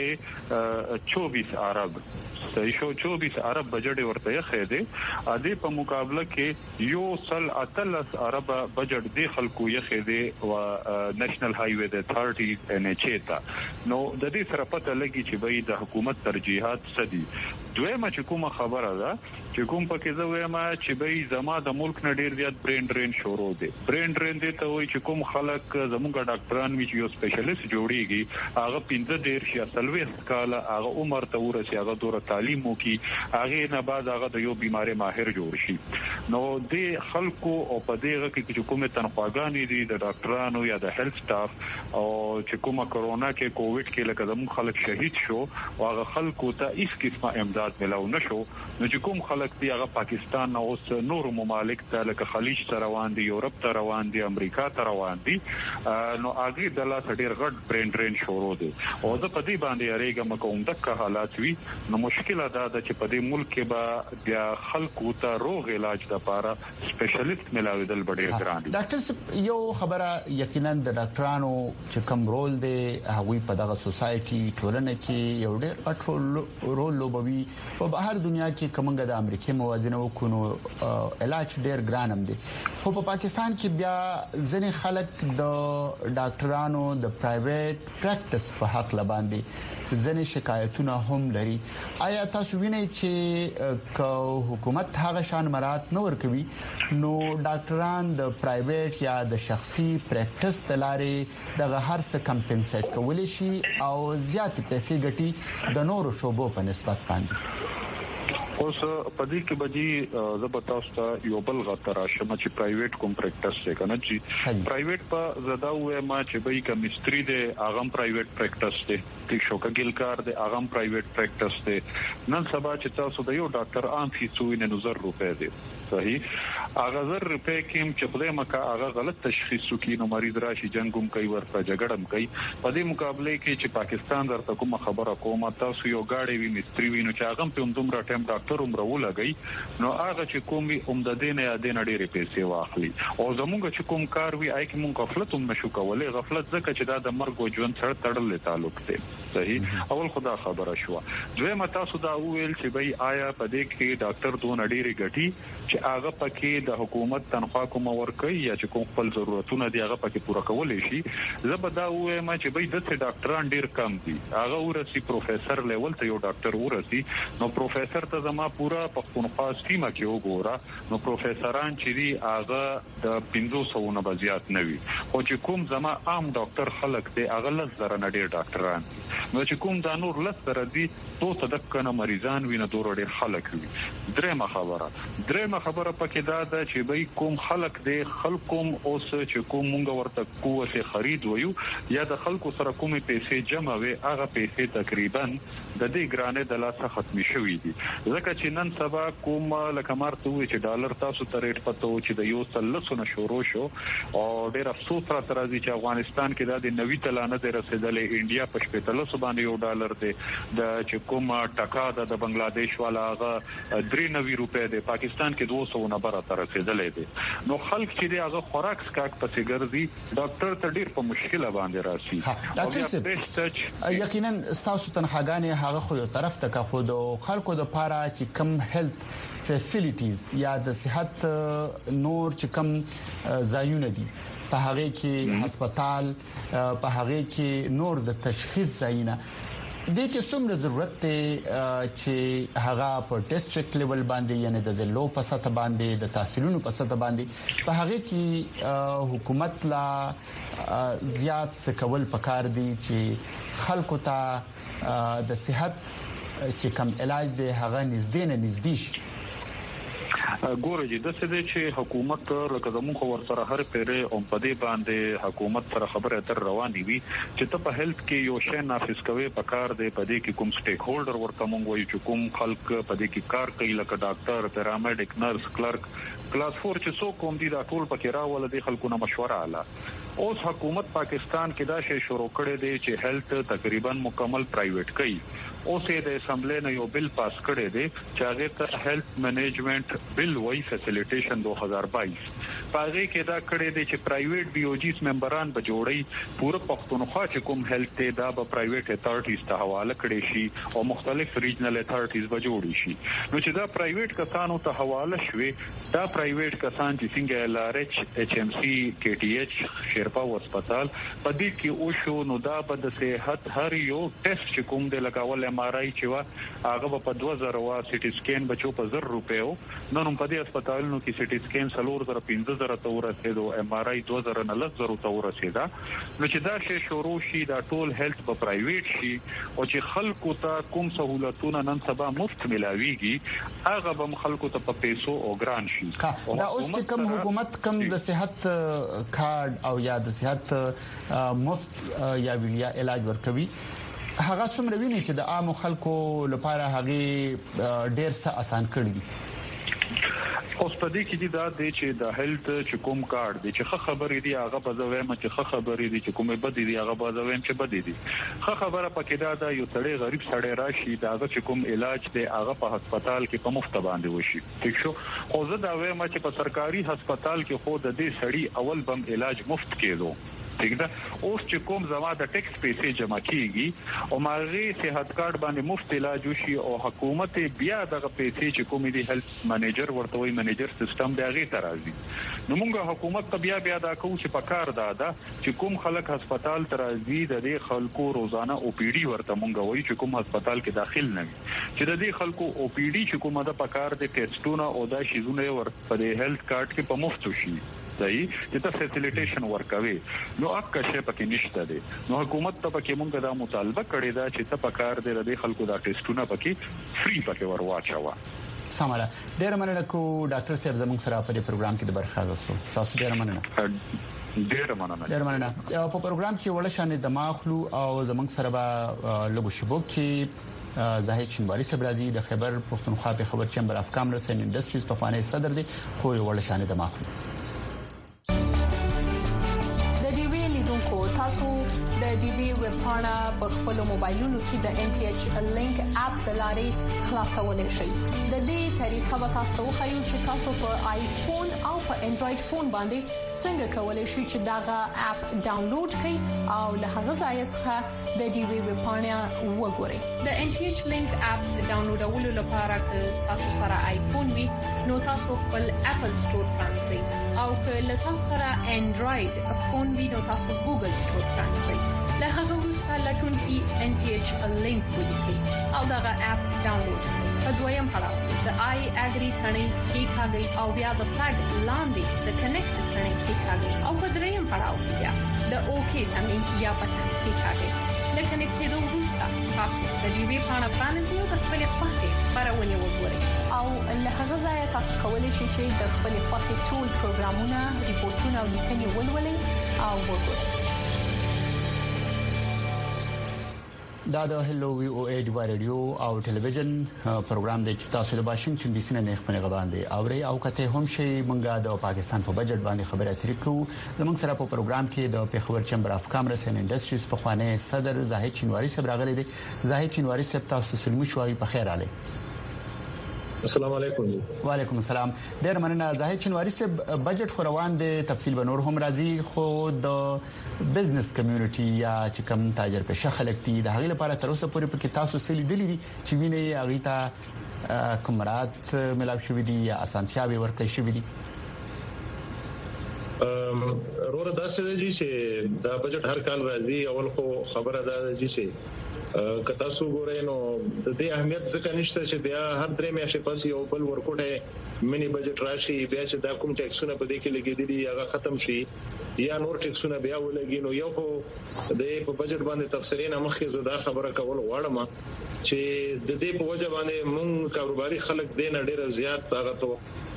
اغله چوبیس ارب صحیح شو چوبیس ارب بجټ ورته خېده ا دې په مقابله کې یو سل اتلس ارب بجټ دی خلکو یې خېده او نېشنل های وے د ثلاثين ان ایچ تا نو د دې سره پته لګي چې به د حکومت ترجیحات سدي دویمه چې کومه خبره ده چې کوم پکې زه وایم چې به زما د ملک نه ډیر زیات برین ډرین شروع دي برین ډرین دي ته وایي چې کوم خلک زموږ ډاکټران وی چې یو سپیشلیست جوړیږي هغه پنځه ډیر شي اصلوي کاله هغه عمر ته ورسي هغه دور تعلیم وکي هغه نه بعد هغه د یو بیماری ماهر جوړ شي نو د خلکو او په دغه کې چې کومه تنخواګانې دي د ډاکټرانو یا د هیلث سټاف او چې کومه کرونا کې کووډ کې لکه زموږ خلک شهید شو او هغه خلکو ته هیڅ قسمه امداد ملو نشو نو چې کوم خلک دی هغه پاکستان او نور ممالک ته لکه خلیج ته روان دي یورپ ته روان دي امریکا ته روان دي نو هغه د لا ډیر غټ برین ډرین شروع دي او د پدی باندې اړیګه کوم دغه حالات وي نو مشکله ده چې په دې ملک کې به د خلکو ته روغ علاج لپاره سپیشلیست ملاویدل ډیر ګران دي ډاکټر یو خبره یقینا د ډاکټرانو چې کوم رول دی هغه په دغه سوسايټي ټولنه کې یو ډیر اټول رول لوبوي په بهر دنیا کې کومګه د امریکای موازنه وکونو علاج ډیر ګرانم دي خو په پاکستان کې بیا ځنې خلک د ډاکټرانو د پرایویټ پریکټس په حق لباندي ځنې شکایتونه هم لري آیا تاسو وینئ چې کو حکومت هغه شان مراد نه ورکوي نو ډاکټران د پرایویټ یا د شخصي پریکټس تلارې دغه هر څه کمپنسیټ کولی شي او زیات پیسې ګټي د نورو شوبو په نسبت باندې اوس په دې کې بجې زبردست یو بل غتر شمه چې پرایویټ کوم پریکټس څه کنه چې پرایویټ په زدا وې ما چې به کیمستري د اغم پرایویټ پریکټس دی د شوکګل کار د اغم پرایویټ پریکټس دی نن سبا چې تاسو د یو ډاکټر عام فیسو نه نظر روپې دی صحیح اغه زر روپې کې چې خدای مکه اغه غلط تشخیص وکړي نو مریض راشي جنگوم کوي ورته جګړم کوي په دې مقابله کې چې پاکستان درته کوم خبره کومه تاسو یو گاډي وی مستری وینو چې اغه په دومره ټیم ډاکټر عمر ولګي نو هغه چې کومي عمددین یا دین ډېرې پیسې واخلي او زموږ چې کوم کار وی آی کې مونږ غفلت هم نشو کولای غفلت ځکه چې دا د مرګ او ژوند سره تړل تعلق دی صحیح اول خدا خبره شو دویمه تاسو دا ویل چې بای آیا په دې کې ډاکټر دون ډېرې غټي چې هغه پکې د حکومت تنخوا کوم ورکړي یا چې کوم خپل ضرورتونه دی هغه پکې پوره کولای شي زبدا وایم چې بای د ډاکټران ډېر کم دي هغه ورسي پروفیسور لیول ته یو ډاکټر ورسي نو پروفیسور ته زما پورا پښتونخوا سیمه کې وګوره نو پروفیسوران چې دی هغه د پنځه سوه نه بزیات نه وي او چې کوم زما عام ډاکټر خلک دی هغه لزر نه ډېر ډاکټران نو چې کوم د نور لزر دی تو تدکنه مریضان وینه دور ډېر خلک وي درېمه خبره درېمه خبره پکې دا ده چې به کوم خلک دی خلکوم اوس چې کوم مونږ ورته قوت خرید ویو یا د خلکو سره کومې پیسې جمع وي هغه پیسې تقریبا د دې ګرانه د لاسه ختمي شوې دي ځکه چې نن سبا کوم لکه مارته وي چې ډالر تاسو ته ریټ پته و چې د یو سلسونه شروع شو او ډېر افسوس را ترازي چې افغانستان کې د نوي تلانه د رسیدلې انډیا په شپږ سو باندې یو ډالر دی د چې کوم ټکا د بنگلاديش والا هغه درې نوي روپے دی پاکستان کې دوه سوه نه بره تر رسیدلې دي نو خلک چې دی هغه خوراک سکاک پسې ګرځي ډاکټر ته ډېر په مشکله باندې راشي ډاکټر یقینا تاسو تنخواګانې هغه خو یو طرف ته خو د خلکو د پاره چې کم هیلث فیسیلیټیز یا د صحت نور چې کم ځایونه دي په هغه کې هسپتال په هغه کې نور د تشخیص ځایونه د کې څومره ضرورت دی چې هغه په ډیسټریکټ لیول باندې یعنی د ضلعو په سطح باندې د تحصیلونو په سطح باندې په هغه کې حکومت لا زیات سکول پکار دي چې خلکو ته د صحت چې کوم علاج دی هغه نږدې نه نږدې شي ګوره چې د څه دي چې حکومت لکه زموږ ور سره هر پیره او په دې باندې حکومت سره خبره تر روان دي چې ته په هیلث کې یو شی نافذ کوي په کار دی په دې کې کوم سټیک هولډر ورته مونږ وایو چې کوم خلک په دې کې کار کوي لکه ډاکټر پیرامډیک نرس کلرک کلاس فور چې څوک کوم دي دا ټول پکې راول دي خلکو نه مشوره اله اوس حکومت پاکستان کې دا شی شروع کړی دی چې هیلث تقریبا مکمل پرایویټ کړي اوس د اسمبلی نه یو بل پاس کړی دی چې هغه ته هیلث مینجمنت بل وای فیسیلیټیشن دو هزار بائیس پاره کې دا کړی دی چې پرایویټ بي او جیز ممبران به جوړي پوره پښتونخوا چې کوم هیلث ته دا به پرایویټ اتارټیز ته حواله کړي شي او مختلف ریجنل اتارټیز به جوړي شي نو چې دا پرایویټ کسانو ته حواله شوي دا پرایویټ کسان چې څنګه ال ار ایچ ایچ ام سی کې ټي ایچ شیرپا هسپتال په دې کې او شو نو دا به د صحت هر یو ټیسټ چې کوم د لګاول ام ار آی چې وا هغه په دوه زره وا سی ټي سکین بچو په زر روپیو نو نو په دې هسپتالونو کې سی ټي سکین څلور زره پنځه زره ته ورسېدو ام ار آی دوه زره نه لس زره ته ورسېدا نو چې دا شی شروع شي دا ټول هیلث په پرایویټ شي او چې خلکو ته کوم سہولتونه نن سبا مفت ملاويږي هغه به خلکو ته په پیسو او ګران شي دا اوس چې کوم حکومت کوم د صحت کارت او یا د صحت مفت یا ویلیا علاج ورکوي هغه څومره ویني چې د عام خلکو لپاره هغه ډیر څه آسان کړی دي اوس په دې کې دا د چې د هیلث چې کوم کارت دي چې خبرې دي هغه په ځویم چې خبرې دي چې کومه بد دي هغه په ځویم چې بد دي خبره پکې دا دا یو سړی غریب سړی راشي دا چې کوم علاج دی هغه په هسپتال کې په مفت باندې وشي ٹھیک شو خو زه دا وایم چې په سرکاري هسپتال کې خو د دې سړی اول بم علاج مفت کېدو ٹھیک ده اوس چې کوم زما د ټیکس پیسې جمع کیږي او ماغي صحت کارت باندې مفت علاج وشي او حکومت بیا دغه پیسې چې کوم دي هیلث منیجر ورته وي منیجر سیستم دی هغه ترازی نو موږ حکومت ته بیا بیا دا کوو چې په کار دا ده چې کوم خلک هسپتال ترازی د دې خلکو روزانه او پی ډی ورته موږ وایو چې کوم هسپتال کې داخل نه وي چې د دې خلکو او پی ډی چې کومه د پکار د ټیسټونه او دا شیزونه ور په دې هیلث کارت کې په مفت وشي صحیح چې ته فیسیلیټیشن ورکوي نو اکه شی پکې نشته دي نو حکومت ته پکې مونږ دا مطالبه کړې ده چې ته پکار دې د خلکو دا ټیسټونه پکې فری پکې ورواچوا سماله ډیر مننه کو ډاکټر صاحب زموږ سره په پروګرام کې د برخه غوښتو تاسو ډیر مننه ډیر مننه ډیر مننه په پروګرام کې ولشانې دماغلو او زموږ سره به لګو شبو کې زاهد چنواری سبرازي د خبر پښتونخوا په خبر چمبر اف کامرس اند انډستریز په خانه صدر دي خو ولشانې دماغلو تاسو د ډي بي ویب پاڼه په خپل موبایلونو کې د ان ټي ایچ لینک اپ د لارې خلاصولای شئ د دې طریقه به تاسو خو چې تاسو په آیفون او په انډراید فون باندې څنګه کولای شئ چې داغه اپ ډاونلوډ کړئ او له هغه ځای څخه د ډي بي ویب پاڼه وګورئ د ان ټي ایچ لینک اپ ډاونلوډولو لپاره که تاسو سره آیفون وي نو تاسو خپل اپل سٹور پرانځئ او که له تاسو سره انډراید فون وي نو تاسو ګوګل سٹور پرانځئ له هغه وروسته لټون کې ان ټي ایچ لینک ولیکئ او دغه اپ ډاونلوډ کړئ په دویم پړاو د آی اګری ثنې کې کاږي او بیا د فلګ لاندې د کنیکټ ثنې کې کاږي او په دریم پړاو بیا د اوکی ثنې یا پټ کې کاږي لکه کنیکټ وروسته تاسو د دې وی پاڼه پرانیزئ او د خپل خوښې خبرونه وګورئ او له هغه ځای تاسو کولی شئ چې د خپل خوښې ټول پروګرامونه ریپورتونه او لیکنې ولولئ او وګورئ دا د هلو وی او ای ډیوا رادیو او ټلویزیون پروګرام د تاسو د واشنگټن ډي سي نه خبرونه غواړي او او کته هم شي مونږه د پاکستان په بجټ باندې خبره اترې کوو زموږ سره په پروګرام کې د پیښور چمبر اف کامرس اند انډستریز په خوانه صدر زاهد چنواری صاحب راغلي دي زاهد چنواری صاحب تاسو سلمو شوي په خیر علي السلام علیکم وعلیکم السلام ډیر مننه زاهد چنواری صاحب بجټ خو روان دي تفصیل به نور هم راځي خو د بزنس کمیونټي یا چې کوم تاجر په شخلک دي د هغې لپاره تر اوسه پورې په کې تاسو سلی دي چې ویني هغه ته کومرات ملاوي شوې دي یا اسانتیاوي ورکړې شوې دي ام وروره دا څه دي چې دا بجټ هر کال راځي اول خو خبره ده چې کتا سو ګورې نو د دې اهمیت ځکه نشته چې بیا هر درې میاشتې پس یو بل ورکوټه منی بجټ راشي بیا چې دا کوم ټیکسونه په دې کې لګېدلي هغه ختم شي یا نور ټیکسونه بیا ولګي نو یو خو د په بجټ باندې تفسیرین مخکې زدا خبره کول غواړم چې د دې په وجه باندې مونږ کاروباري خلک دین ډېر زیات هغه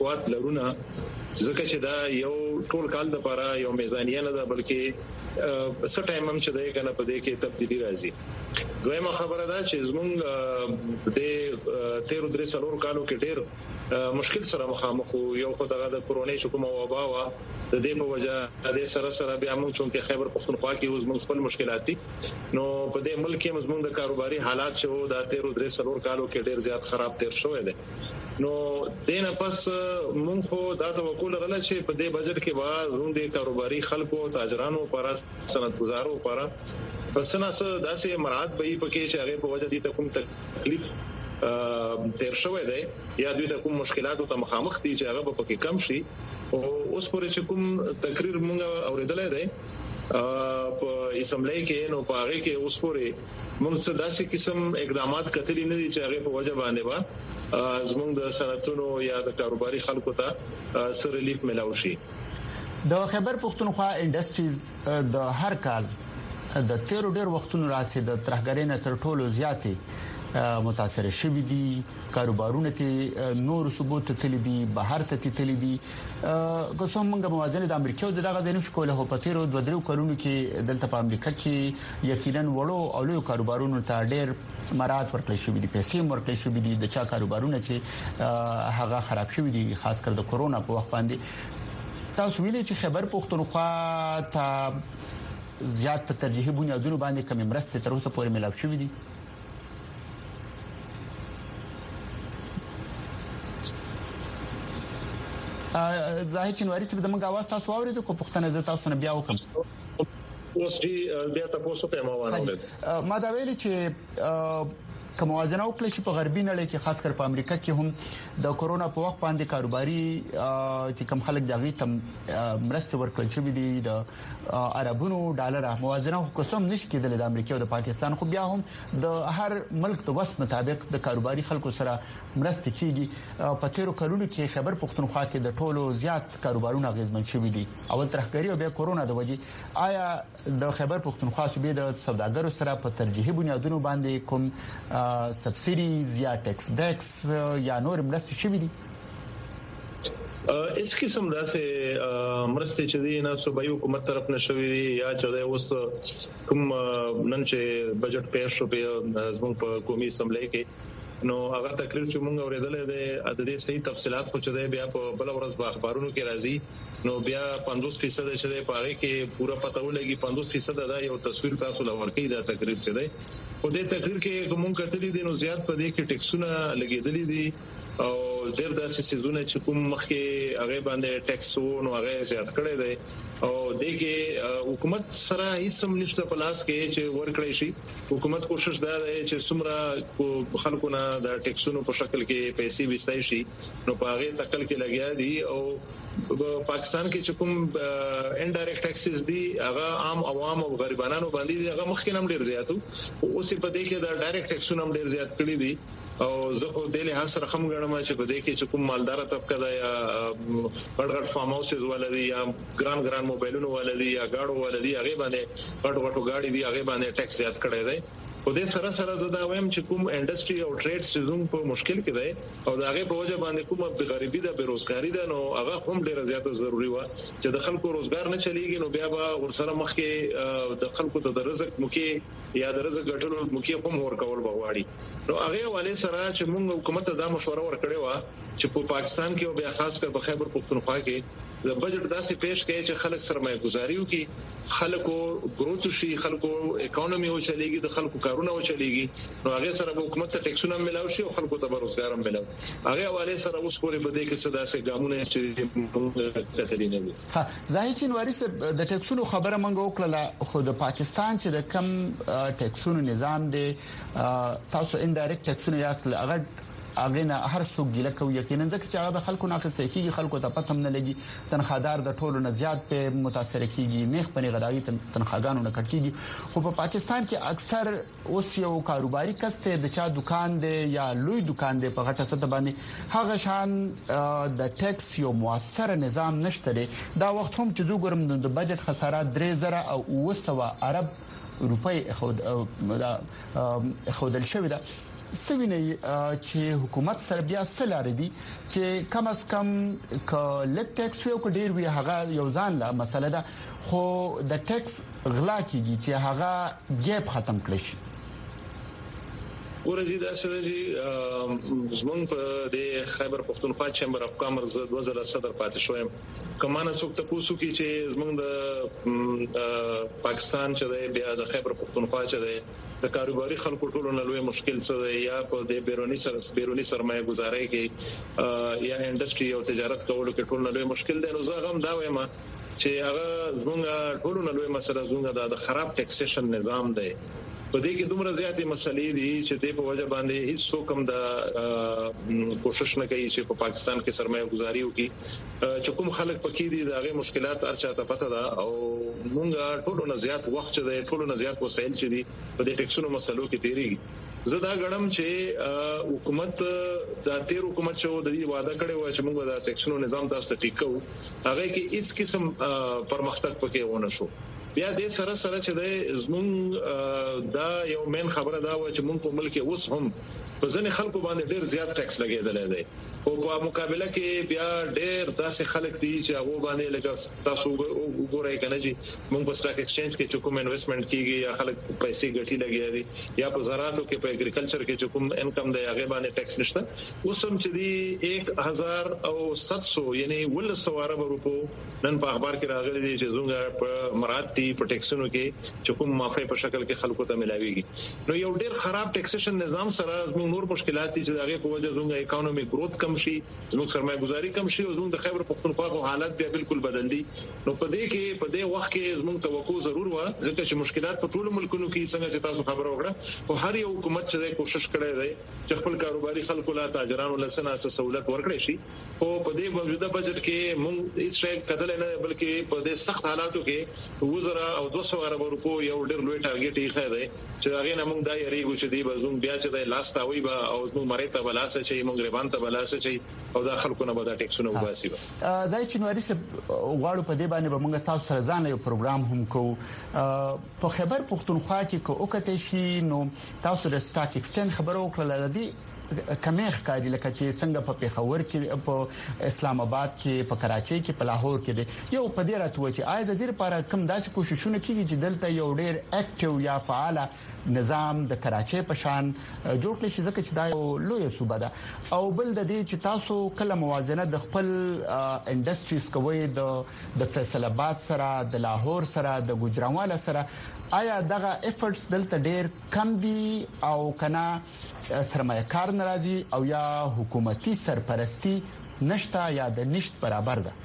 توقعات لرونه ځکه چې دا یو ټول کال لپاره یو میزانیه نه ده بلکې څه ټایم هم چې دا کنه په دې کې تبدیلی راځي. دویمه خبره ده چې زمونږ د تیر درې څلور کالو کې ډېر مشکل سره مخامخ یو خو دغه د کرونا شکومه وبا وا د دې په وجه د سره سره بیا موږ چې خیبر پختونخوا کې اوس موږ خپل مشکلات دي نو په دې ملک کې موږ د کاروباري حالات چې وو د تیر درې څلور کالو کې ډېر زیات خراب تیر شوی دی. نو دینه پس موږ خو دا توقع لرله چې په دې بجټ کې به زموږ د کاروباري خلکو تاجرانو لپاره صنعتګزارو لپاره پس نه څه داسې مراد به پکې چې هغه په وجه دي ته کوم تکلیف تیر شوی دی یا دوی ته کوم مشکلاتو ته مخامخ دي چې هغه په کې کم شي او اوس پورې چې کوم تقریر موږ اوریدلای دی په اسمبلی کې نو په هغه کې اوس پورې موږ څه داسې قسم اقدامات کتلی نه دي چې هغه په وجه باندې با زموږ د صنعتونو یا د کاروباري خلکو ته سره ریلیف ملاوي شي. د خیبر پختونخوا انډستریز د هر کال د تیر ډیر وختونو راځي د ترهګرۍ نه تر ټولو زیاتې متاثر شوي دي کاروبارونه ته نور ثبوت تللی دي بهر ته تللی دي کوم موږ موازنه د امریکا او دغه د نشو کوله په تیرو دوه درو کلونو کې دلته په امریکا کې یقینا وړو او لوی کاروبارونو ته ډېر مراد ورکړل شوی دي پیسې ورکړل شوی دي د چا کاروبارونه چې هغه خراب شوی دي خاص کر د کورونا په وخت باندې تاسو ویلي چې خبر پختونخوا ته زیات ترجیحي بنیادونو باندې کم مرسته تر اوسه پورې ملاوي شوې دي. زاهد چنواری څه د موږ اواز تاسو اورئ کو پښتنه ز تاسو نه بیا وکم اوس دې بیا تاسو ته ما وانه ما دا ویلي چې کوموازنه وکړي چې په غربي نړۍ کې خاص کر په امریکا کې هم د کورونا په وخت باندې کاروباري چې کم خلک دغه تم مرسته ورکړل چې دي د عربونو ډالر موازنه کوم نشي کېدل د امریکا او د پاکستان خو بیا هم د هر ملک د وس مطابق د کاروباري خلکو سره مرسته کیږي. په تیرو کلونو کې خبر پختونخوا کې د ټولو زیات کاروبارونه غیزمن شوي دي اول ترهګری او بیا کورونا د وجې آیا د خبر پختونخوا صوبې د سوداګرو سره په ترجیحي بنیادونو باندې کوم سبسیډیز یا ټیکس بیکس یا نور مرستې شوي دي؟ اس قسم داسې مرستې چې دي نه صوبایي حکومت طرف نشوي یا چې اوس کوم نن چې بجټ پیښ شو په زموږ په قومي اسمبلی کې نو هغه تقریر چې موږ اوریدلې ده د دې صحیح تفصيلات خو چې بیا په بل ورځ په اخبارونو کې راځي نو بیا پنځوس فیصد چې په هغه کې پورا پته ولګي پنځوس فیصد دا یو تصویر تاسو لورکې دا تقریر چې ده په دې تقریر کې کوم کتلې دي نو زیات په دې کې ټیکسونه لګېدلې دي او ډېر داسې سيزونه چې کوم مخکې هغه باندې ټیکسو نو هغه زیات کړي دي او دغه حکومت سره هیڅ هم نشته په لاس کې چې ورکړی شي. حکومت کوشش دا دی چې څومره خلکو نه د ټیکسونو په شکل کې پیسې وستای شي نو په هغه تکل کې لګیا دي او پاکستان کې چې کوم انډایرکټ ټیکسز دي هغه عام عوام او غریبانو باندې هغه مخکې هم ډیر زیاتو او اوس په دې کې د ډایرکټ ټیکسونو هم ډیر زیات کړی دي او زه په دې له سره هم غواړم چې په دې کې چې کوم مالدار طبقه دا یا غړغړ فارم هاوسز ولدي یا ګران ګران موبایلونو ولدي یا گاډو ولدي هغه باندې غټ غټو گاډي دی هغه باندې ټیکس زیات کړی دی. په دې سره سره زدا وایم چې کوم انډستری او ټریډ سیزون په مشکل کې دی او دا هغه په وجه باندې کومه بغریبي ده بیروزګاری ده نو هغه هم ډیره زیاته ضروری و چې د خلکو روزګار نه چلیږي نو بیا به ورسره مخکې د خلکو د رزق مخکې یا د رزق ګټلو مخکې هم ورکول بغواړي نو هغه والے سره چې موږ حکومت ته دا مشوره ورکړې و چې په پاکستان کې او بیا خاص کر په خیبر پختونخوا کې د بجټ داسې پیش کړي چې خلک سرمایه گزاري وکړي خلکو گروث شي خلکو اکانومي او چلیږي د خلکو کارونه او چلیږي نو هغه سره حکومت ته ټیکسونه ملاوي شي او خلکو ته روزګار هم ملاوي هغه والے سره اوس پورې بده کې څه داسې ګامونه چې کتلینه دي. ها ظاهر چنواری سره د ټیکسونو خبره مونږ وکړه خو د پاکستان چې د کم ټیکسونو نظام دی تاسو انډایرکټ ټیکسونه یا هغه اغه نه هر څوک ګیله کوي یقینا ځکه چې هغه د خلکو ناقص کیږي خلکو ته پته نه لګي تنخوادار د ټولو نه زیات په متاثر کیږي میخ پنی غداوی تنخواګانو نه کټ کیږي خو په پاکستان کې اکثر اوس یو کاروباري کس ته د چا دکان دی یا لوی دکان دی په غټه سطح باندې هغه شان د ټیکس یو موثر نظام نشته دی دا وخت هم چې زوګرم د بجټ خسارات درې زره او اوه سوه ارب روپۍ خود خودل شوی دا سوینه چې حکومت سره بیا سلاره دي چې کم از کم ک لک ټیکس یو ک ډیر وی هغه یو ځان لا مسله ده خو د ټیکس غلا کیږي چې هغه گیپ ختم کړي شي. ورځي دا سره چې زمونږ په د خیبر پختونخوا چیمبر اف کامرز د دوه زره صدر پاتې شوم. کمانه څوک ته پوسو کې چې زمونږ د پاکستان چې د بیا د خیبر پختونخوا چې د د کاروباري خلکو ټولو نه لوی مشکل څه دی یا په د بیرونی سره بیرونی سرمایه گذاري کې یا انډستری او تجارت کولو کې ټولو نه لوی مشکل دی. نو زه هم دا وایم چې هغه زمونږ ټولو نه لوی مسله زمونږ د خراب ټیکسیشن نظام دی. په دې کې دومره زیاتې مسلې دي چې د په وجه باندې هیڅ څوک هم د کوشش نه کوي چې په پاکستان کې سرمایه گذاري وکړي. چې کوم خلک پکې دي دغه مشکلات ارچا ته پته ده او موږ ټولو نه زیات وخت چې د ټولو نه زیات وسایل چې دي په دې ټیکسونو مسلو کې تیریږي. زه دا غړم چې حکومت د تیر حکومت شو د دې وعده کړې و چې موږ د ټیکسونو نظام تاسو ته ټیکو هغه کې هیڅ قسم پرمختګ پکې ونه شو. بیا د سره سره چې د زمون دا یو مین خبره دا و چې مونږ په ملک اوس هم په ځنې خلکو باندې ډېر زیات ټیکس لګیدل دی او په مقابله کې بیا ډېر داسې خلک دي چې هغه باندې لکه تاسو وګورئ کنه چې مونږ په سٹاک ایکسچینج کې چې کوم انویسټمنٹ کیږي یا خلک پیسې ګټي لګي دي یا په زراعتو کې په اګریکلچر کې چې کوم انکم دی هغه باندې ټیکس نشته. اوس هم چې دی یک هزار او سات سو یعنی ول سواره روپو نن په اخبار کې راغلي دي چې زموږ په مراد دي په ټیکسونو کې چې کوم معافي په شکل کې خلکو ته ملاويږي. نو یو ډېر خراب ټیکسیشن نظام سره زموږ نور مشکلات دي چې هغه په وجه زموږ اکانومي گروث کم شي زموږ سرمایه گذاري کم شي او زموږ د خیبر پختونخوا په حالت بیا بالکل بدل دي. نو په دې کې په دې وخت کې زموږ توقع ضرور و ځکه چې مشکلات په ټولو ملکونو کې څنګه چې تاسو خبره وکړه او هر یو حکومت چې کوشش کړی دی چې خپل کاروباري خلکو لا تاجرانو لسنه سہولت ورکړي شي او په دې موجوده بجټ کې موږ هیڅ شی کتل نه بلکې په دې سخت حالاتو کې وزرا او دوه سوه ارب روپو یو ډېر لوی ټارګټ یې خای دی چې هغه نه موږ دا یریږو چې دی بزون بیا چې د لاس تاوي با او موږ مرته بلاسه چې موږ ریبان ته بلاسه چې او دا خلکو نه به دا ټیکسونه وباسي. ځای چې نوري سه غواړو په دې باندې به موږ تاسو سره ځان یو پروګرام هم کوو. په خیبر پختونخوا کې کو وکټ شي نو تاسو د سٹاک ایکسچینج خبرو کړل دي کمه ښکاری لکه چې څنګه په پیښور کې په اسلام آباد کې په کراچۍ کې په لاهور کې دي یو په دې راتوي چې آیا د دې لپاره کوم داسې کوششونه کیږي چې دلته یو ډېر اکټیو یا فعال نظام د کراچۍ په شان جوړ کړي چې ځکه چې دا یو لوی صوبه ده او بل د دې چې تاسو کله موازنه د خپل انډستریز کوي د د فیصل آباد سره د لاهور سره د ګوجرانواله سره آیا دغه افورټس دلته ډېر کم دي او کنه سرمایه کار ناراضي او یا حکومتي سرپرستی نشته یا د نشټ برابر ده؟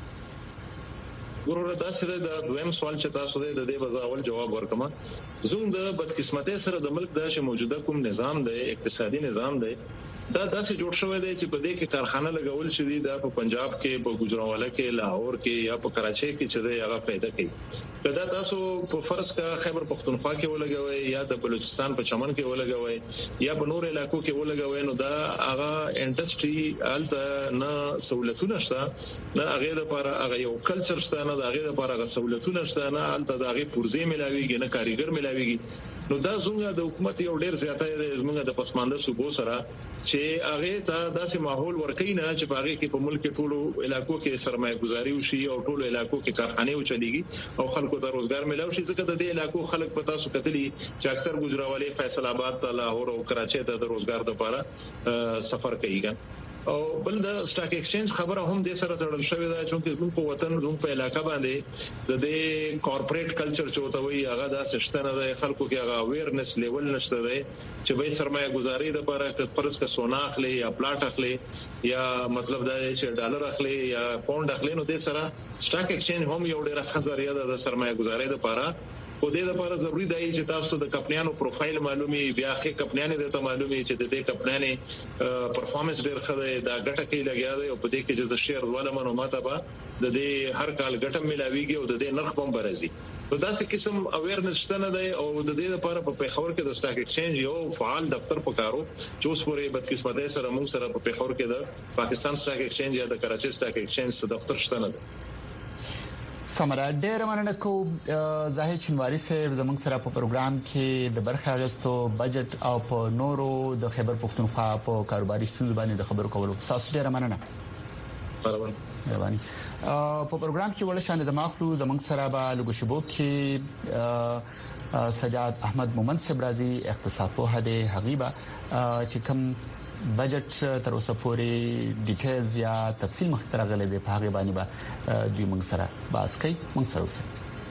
ګوره دا سره د دویم سوال چې تاسو د دې بزاول جواب ورکم. زوم د بدقسمتۍ سره د ملک د موجوده کوم نظام دی اقتصادي نظام دی دا داسې جوړ شوی دی چې په دې کې کارخانه لګول شوی دی د پنجاب کې په ګوجرانواله کې لاهور کې یا په کراچۍ کې چې دی هغه فائدہ کوي. کله تاسو په فرض کا خیبر پختونخوا کې ولګوي یا د بلوچستان په چمن کې ولګوي یا په نور علاقو کې ولګوي نو دا هغه انډستری الته نه سہولتونه شته نه هغه لپاره هغه یو کلچر شته نه هغه لپاره هغه سہولتونه شته نه الته د هغه پرځې ملاويږي نه کاریګر ملاويږي. نو دا زموږ د حکومت یو ډیر زیاته دی زموږ د پسمانده صوبو سره چې هغه ته داسې ماحول ورکړي نه چې په هغه کې په ملک ټولو علاقو کې سرمایه گذاري وشي او ټولو علاقو کې کارخانه وچلېږي او خلکو ته روزګار ملو شي ځکه د دې علاقو خلک په تاسو کتلي چې اکثر ګوجرانواله فیصل آباد ته لاهور او کراچۍ ته د روزګار لپاره سفر کوي. او بل د سٹاک ایکسچینج خبره هم د سره تړل شوې ده چې موږ په وطن موږ په علاقې باندې د دې کارپوریټ کلچر چوتوي هغه د سشتنه د خلکو کې هغه اویرنس لیول نشته دی چې به سرمایه گذاري د لپاره پرس کا سونا اخلي یا پلاټ اخلي یا مطلب دا چې ډالر اخلي یا پاوند اخلي نو د سره سٹاک ایکسچینج هم یو ډیره خزریه ده د سرمایه گذاري لپاره. خو دې لپاره ضروری دی چې تاسو د کمپنیانو پروفایل معلومي بیا ښه کمپنیانه د ته معلومي چې د دې کمپنیانه پرفارمنس ډیر ښه دی دا ګټه کې لګیا دی او په دې کې چې شیر ولا معلومات به د دې هر کال ګټه ملاويږي او د دې نرخ هم برازي. نو دا څه قسم اویرنس شته نه دی او د دې لپاره په پیښور کې د سٹاک ایکسچینج یو فعال دفتر پکارو چې اوس پورې بدقسمتۍ سره موږ سره په پیښور کې د پاکستان سٹاک ایکسچینج یا د کراچۍ سٹاک ایکسچینج دفتر شته نه دی. سمره ډېر مننه کوم زاهد چنواری صاحب زموږ سره په پروګرام کې د برخه اغستو بجټ او په نورو د خیبر پختونخوا په کاروباري ستونزو باندې د خبرو کولو تاسو ډېر مننه. مهرباني. په پروګرام کې ول شان د ماخلو زموږ سره به لږ شبو کې سجاد احمد مومن صاحب راځي اقتصاد په هده حقيبه چې کوم بجټ تر اوسه پورې ډیټیلز یا تفصیل مخکره غلې به په هغه باندې به دوی موږ سره باس کوي موږ سره اوسئ.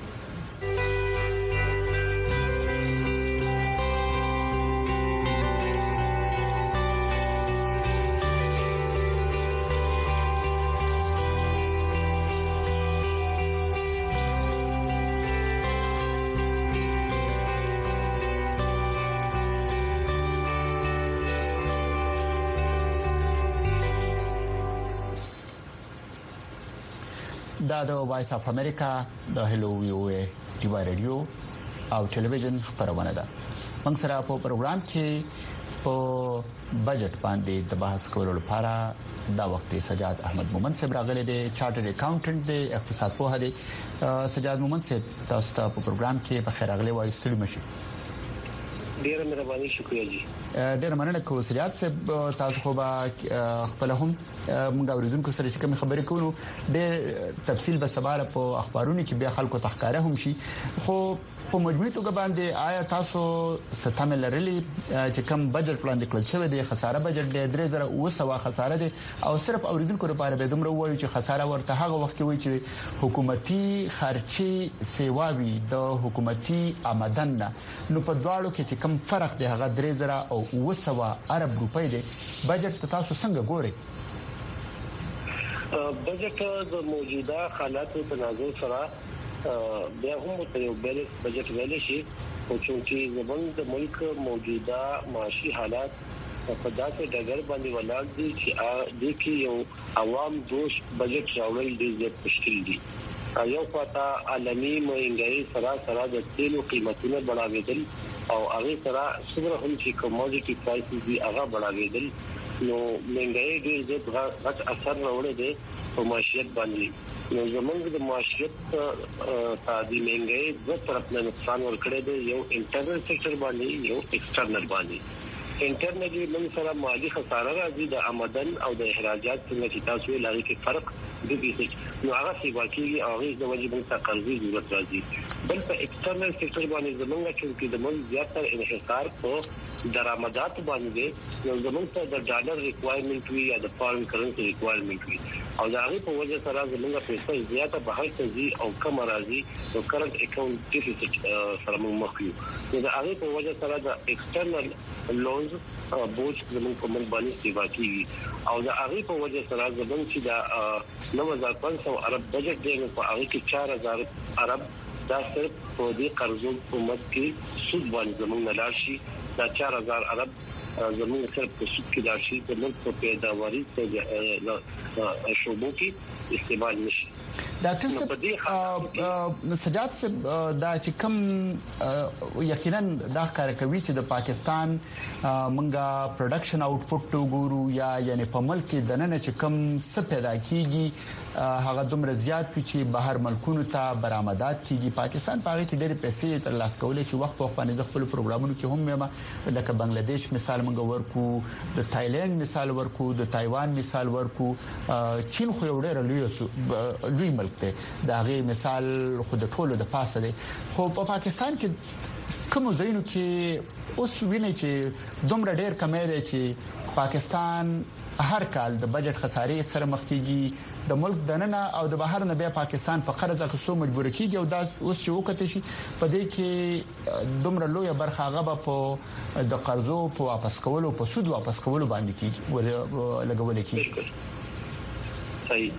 دا د وایس اف امریکا د هلو وی او ای ډیوا رادیو او ټلویزیون خبرونه ده. موږ سره په پروګرام کې په بجټ باندې د بحث کولو لپاره دا وخت سجاد احمد مومن صاحب راغلي دي چارټرډ اکاونټنټ دی اقتصاد په هدي. سجاد مومن صاحب تاسو ته په پروګرام کې په خیر راغلي وایي ستړي مشي. ډیر مهرباني شکریہ جی. ډیر مننه کوم سجاد صاحب تاسو خو به خپل هم موږ اوریدونکو سره چې کوم خبرې کوو ډیر تفصیل به سباله په اخبارونو کې بیا خلکو تخکاره هم شي خو په مجموعي توګه باندې آیا تاسو ستامل لرلي چې کوم بجټ وړاندې کړل شوی دی خساره بجټ دی درې زره او سوا خساره دی او صرف اوریدونکو لپاره به دومره وایي چې خساره ورته هغه وخت کې وایي چې حکومتي خرچي سیواوي د حکومتي آمدن نو په دواړو کې چې کوم فرق دی هغه درې زره او او سوا ارب روپۍ دی بجټ تاسو څنګه ګورئ؟ بجټ د موجوده حالاتو تناظر سره بیا هم په یو بل بجټ ویل شي او چې زمونږ د ملک موجوده معاشي حالات په داسې ډګر باندې ولاړ دي چې د کې یو عوام دوش بجټ راوړل دي د مشکل دي. یو پتا عالمي مهنګي سره سره د تیلو قیمتونه بڑھاویدل او هغه سره څومره هم چې کموډیټي پرایسز دي هغه بڑھاویدل نو مهنګي ډېر زیات غټ اثر راوړي دي په معیشت باندې. نو زمونږ د معیشت تعدی مهنګي د طرف نه نقصان ورکړي دي یو انټرنل سېکټر باندې یو ایکسټرنل باندې. انټرنلی من سره مالی خساره راځي د آمدن او د اخراجات څخه چې تاسو یې لاري کې فرق د دې نو هغه سی واقعي او هغه د وجه بل څه قرضې ضرورت راځي. بل په ایکسټرنل سېکټر باندې زمونږ چې د مل زیاتره انحصار په درآمدات باندې نو زمونږ ته د ډالر ریکوایرمنټ وی یا د فارن کرنسي ریکوایرمنټ وی او دا هغه په وجه سره زمونږ پیسې زیاته بهر ته ځي او کم راځي نو کرنٹ اکاونټ ډیفیسټ سره موږ مخ یو. نو دا هغه په وجه سره د ایکسټرنل لونز بوج زمونږ په مل باندې سیوا کیږي او دا هغه په وجه سره زمونږ چې دا نو هزار پنځه سوه ارب بجټ دی نو په هغه کې چار هزار ارب دا صرف په دې قرضو په مت کې سود باندې زمونږ نه لاړ شي. دا چار هزار ارب زمونږ صرف په سود کې لاړ شي د ملک په پیداواري څخه شوبو کې استعمال نشي. ډاکټر صاحب سجاد صاحب دا چې کوم یقینا دا کار کوي چې د پاکستان منګه پروډکشن اوټپوټ وګورو یا یعنی په ملک کې د نن چې کوم څه پیدا کیږي هغه دومره زیات چې بهر ملکونو ته برآمدات کیږي. پاکستان په هغه کې ډېر پیسې تر لاس کولې چې وخت وخت باندې خپل پروګرامونو کې هم مې لکه بنگلاديش مثال موږ ورکو د تایلند مثال ورکو د تایوان مثال ورکو چین خو یو ډېر لوی لوی ملک دی دا غي مثال خود ټولو د پاسه دی خو په پاکستان کې کوم ځایونو کې اوس ویني چې دومره ډېر کمی دی چې پاکستان هر کال د بجټ خسارې سره مخ کیږي د ملک دننه او د بهر نه بیا پاکستان په قرض اخیستو مجبور کیږي او دا اوس چې وکړي شي په دې کې دومره لوی برخه هغه په د قرضو په واپس کولو په سود واپس کولو باندې کیږي لګول کیږي. صحیح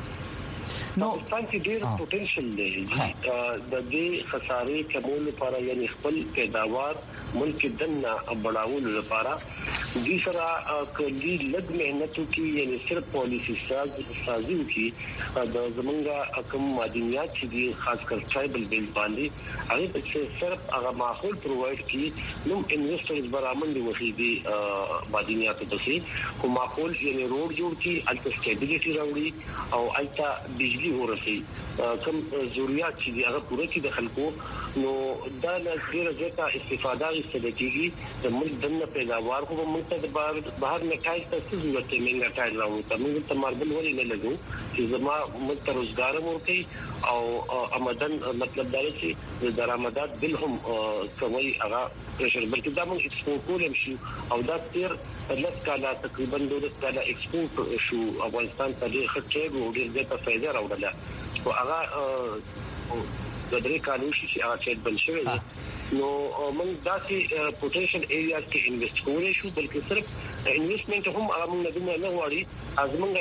نو پاکستان کې ډېر پوتنشل دی د دې خسارې کمولو لپاره یعنی خپل پیداوار ملک دنه بڑھاولو لپاره دې سره کلی لږ مهنت کوي یعنی صرف پالیسی سازي کوي د زمونږه کوم معدنیات چې دي خاص کر ټرایبل بیل باندې هغه په صرف هغه ماحول پرووایډ کوي نو انویسټرز برامن دي وحیدي معدنیات د څه کوم ماحول یعنی روډ جوړ کی الټا سټیبিলিټي راوړي او الټا بجلی ټیکنالوژي ورسي کوم ضرورت چې هغه پوره کړي د خلکو نو دا له ډیره زیاته استفاده استدلالي د ملک دنه پیداوار خو موږ ته بهر بهر نه کای څه ضرورت یې منګه ټای راو ته موږ ته ماربل ولې نه لګو چې زما موږ ته روزګار مو کوي او آمدن مطلب دا چې د درآمدات بل هم کوي هغه پرشر بلکې دا موږ ایکسپورت کولم شي او دا تیر لږ کاله تقریبا دوه کاله ایکسپورت شو افغانستان ته ډېر خطر او ډېر زیاته فائدہ راوړله او هغه د درې کالو چې هغه چې بل شوی نو موږ داسې پوتنشل ایریاز کې انویسټ کولای شو بلکې صرف انویسټمنت هم هغه موږ نه غواړي ازمنګ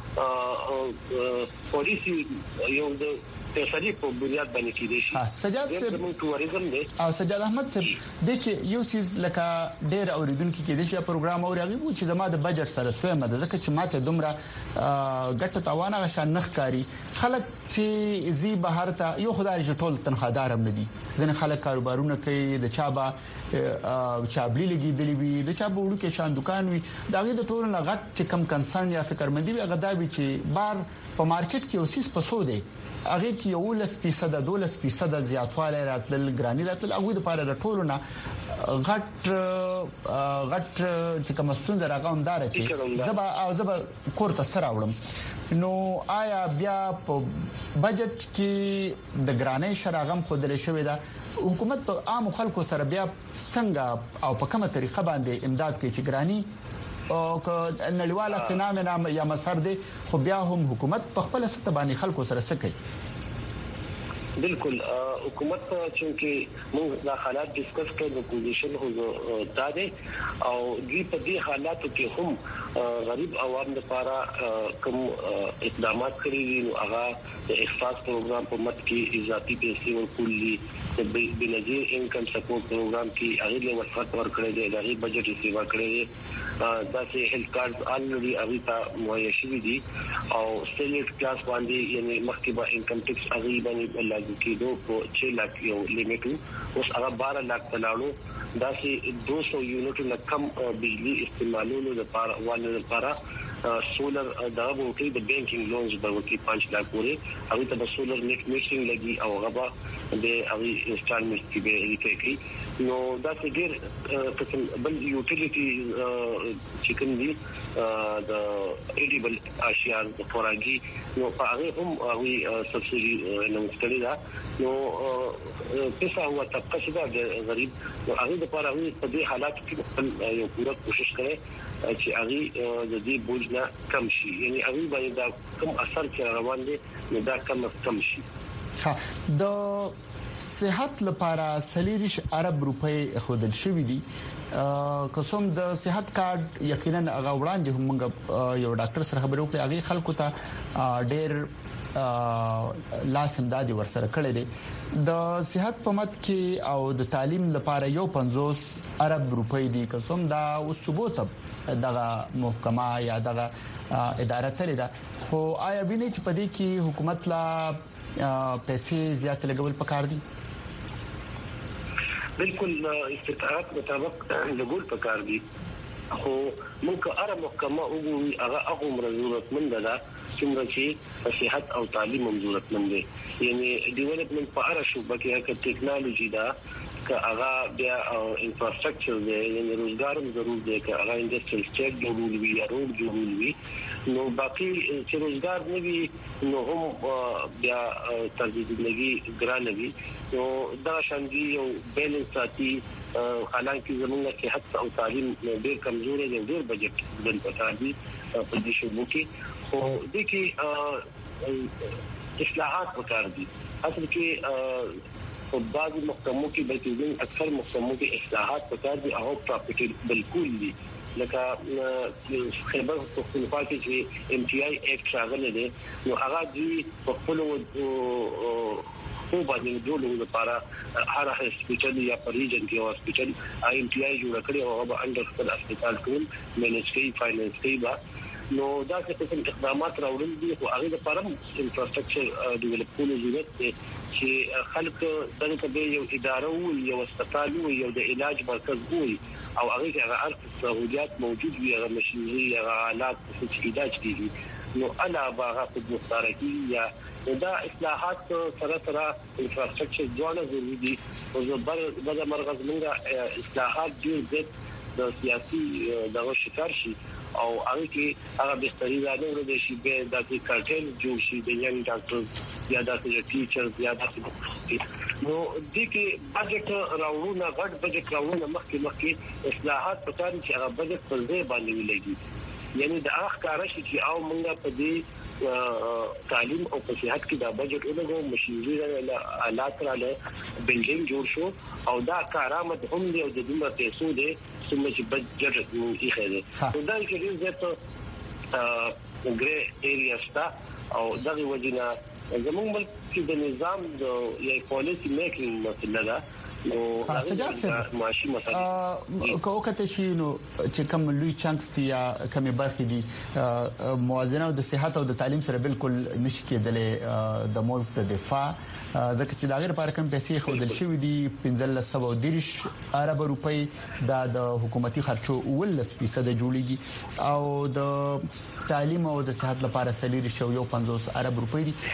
یو پالیسی یو د فیصله په بنیاد باندې کېدی شي سجاد صاحب او سجاد احمد صاحب د چې یو سیز لکه ډېر اوریدونکو کې د شي پروګرام اوري وو چې زما د بجټ سره سوی مده ځکه چې ماته دومره ګټه تاوانه غشان نخکاری خلک چې زی بهر ته یو خدای ټول تنخوادار هم ندي ځنه خلک کاروبارونه کوي د چابا چابلی لګي دلی وي د چابو وړو کې شان دکان وي داغه د ټول نه غټ چې کم کنسرن یا فکرمندي وي غداوي چې بار په مارکیټ کې اوسې پسو دی هغه کې یو لس فیصد دولس فیصد زیاتوالی راتل ګرانی راتل هغه د پاره د ټولو نه غټ غټ چې کوم ستوند راغوم دار چې زبا او زبا کوړه سره وړم نو آیا بیا په بجټ کې د ګرانی شراغم خودل شوې ده حکومت په عام خلکو سره بیا څنګه او په کومه طریقه باندې امداد کوي چې ګرانی او که نړیواله فنامنا یا مسر دي خو بیا هم حکومت په خپل ست باندې خلکو سره سکي بالکل حکومت چې موږ د حالات ډیسکس کړو د پوزیشن هو دا دی او دې په دې حالاتو کې هم غریب عوام لپاره کوم اقدامات کړی دي نو هغه د احساس پروګرام په مت کې اضافي پیسې ورکولي د بنظیر انکم سپورټ پروګرام کې هغه له وفات ورکړی دی د بجټ ریسیو کړی دی دا چې هیلث کارت الریډي هغه ته مهیا شوی دي او سټیټ کلاس باندې یعنی مخکې به انکم ټیکس هغه باندې لاګو کېدو په چھ لک یو لیمیټ اوس هغه بارہ لک تلاړو دا چې دو سو یونټ نه کم بجلی استعمالولو لپاره والو لپاره سولر دا وکړي د بانکینګ لونز به وکړي پانچ لک پورې هغه ته سولر نیټ میشن لګي او هغه د هغه انسټالمنټ کې به ریکړي نو دا چې ډېر قسم بل یوټیلیټي چې کوم دي د ایډیبل اشیاء د خوراکي نو هغه هم هغه سبسيډي نو ستړي دا نو پیسې هوا طبقه شته د غریب نو هغه لپاره هغه په دې حالات کې خپل یو پوره کوشش کوي چې هغه د دې بوج نه کم شي یعنی هغه باندې دا کم اثر چې روان دي نو دا کم کم شي ها د صحت لپاره سلیریش عرب روپۍ خودل شوې دي قسم د صحت کارت یقینا هغه وړاندې هم یو ډاکټر سره خبرو کوي هغه خلکو ته ډېر لاس امدادي ورسره کړی دی د صحت په مت کې او د تعلیم لپاره یو پنځوس عرب روپۍ دي قسم دا اوس ثبوت دغه محکمه یا دغه اداره تللی ده خو آیا ویني چې په دې کې حکومت لا پیسې زیات لګول پکار دي بالکل استطاعت مطابق لګول پکار دي خو موږ اره محکمه وګورئ هغه هغه ضرورتمند ده څومره چې صحت او تعلیم ضرورتمند دي یعنی ډیولپمنٹ په اړه شو بکه چې ټیکنالوژي دا که هغه بیا انفراستراکچر دی یعنی روزګار هم ضرور دی که هغه انډستریال سټیټ جوړول وي یا روډ جوړول وي نو باقي چې روزګار نه وي نو هم بیا طرز ژوندۍ ګران وي نو دا شاندي یو بیلنس ساتي حالانکه زموږ صحت او تعلیم ډېر کمزوري دي ډېر بجټ د پاتادي په دې شوبو کې خو د کې اصلاحات وکړ دي اصل کې په بعض محکمو کې بلکې اکثر محکمو کې اصلاحات وکړ دي او پراپرټي بالکل دي لکه خیبر پختونخوا کې چې ام ټي آی ایکټ راغلی دی نو هغه دی په خپل خو باندې جوړولو لپاره هر هسپټل یا په ریجن کې او هسپټل ام ټي آی جوړ کړی او هغه انډر خپل هسپتال ټول مینج کوي فاینانس کوي با نو دا څه کوم اقدامات راوړل دي خو هغه لپاره انفراستراکچر ډیولپ کولو ضرورت دی چې خلک دغه به یو اداره وي یو هسپتال وي یو د علاج مرکز وي او هغه هغه سہولیات موجود وي هغه ماشينري هغه آلات چې علاج کیږي نو الا باغه په مسترکی یا دا اصلاحات سره سره انفراستراکچر ځوانه ضروري دي او زبر د مرغز منګه اصلاحات ډیر د سیاسي دغه شکار شي او هغه کې هغه بهتري راځي د شي به د کارټل جوړ شي د ینګ ډاکټر یا د ټیچر یا د نو د کې بجټ راوړونه غټ بجټ راوړونه مخکې مخکې اصلاحات په تاسو چې هغه بجټ پر ځای باندې ولګي یعنی د اخ کار شي چې او موږ په دې تعلیم او په صحت کې دا بجټ ولګو مشینری آلات رااله بلډینګ جوړ شو او دا کارامت هم دی او د دومره پیسو دی چې بجټ یې خېده نو دا کې ډېر زیات ګرې ایریا شته او دغه وجنه زموږ ملک کې د نظام د یا پالیسی میکینګ مسله ده نو سجاد صاحب ماشي مسله کوکته شي نو چې کوم لوی چانس دی یا کومه برخه دي موازنه د صحت او د تعلیم سره بالکل نشي کېدلې د ملک د دفاع ځکه چې دا غیر لپاره کوم پیسې خودل شوې دي پنځل سو دیرش ارب روپۍ د حکومتي خرچو ولس فیصد جوړیږي او د تعلیم او د صحت لپاره سلیری شو یو پنځوس ارب روپۍ دي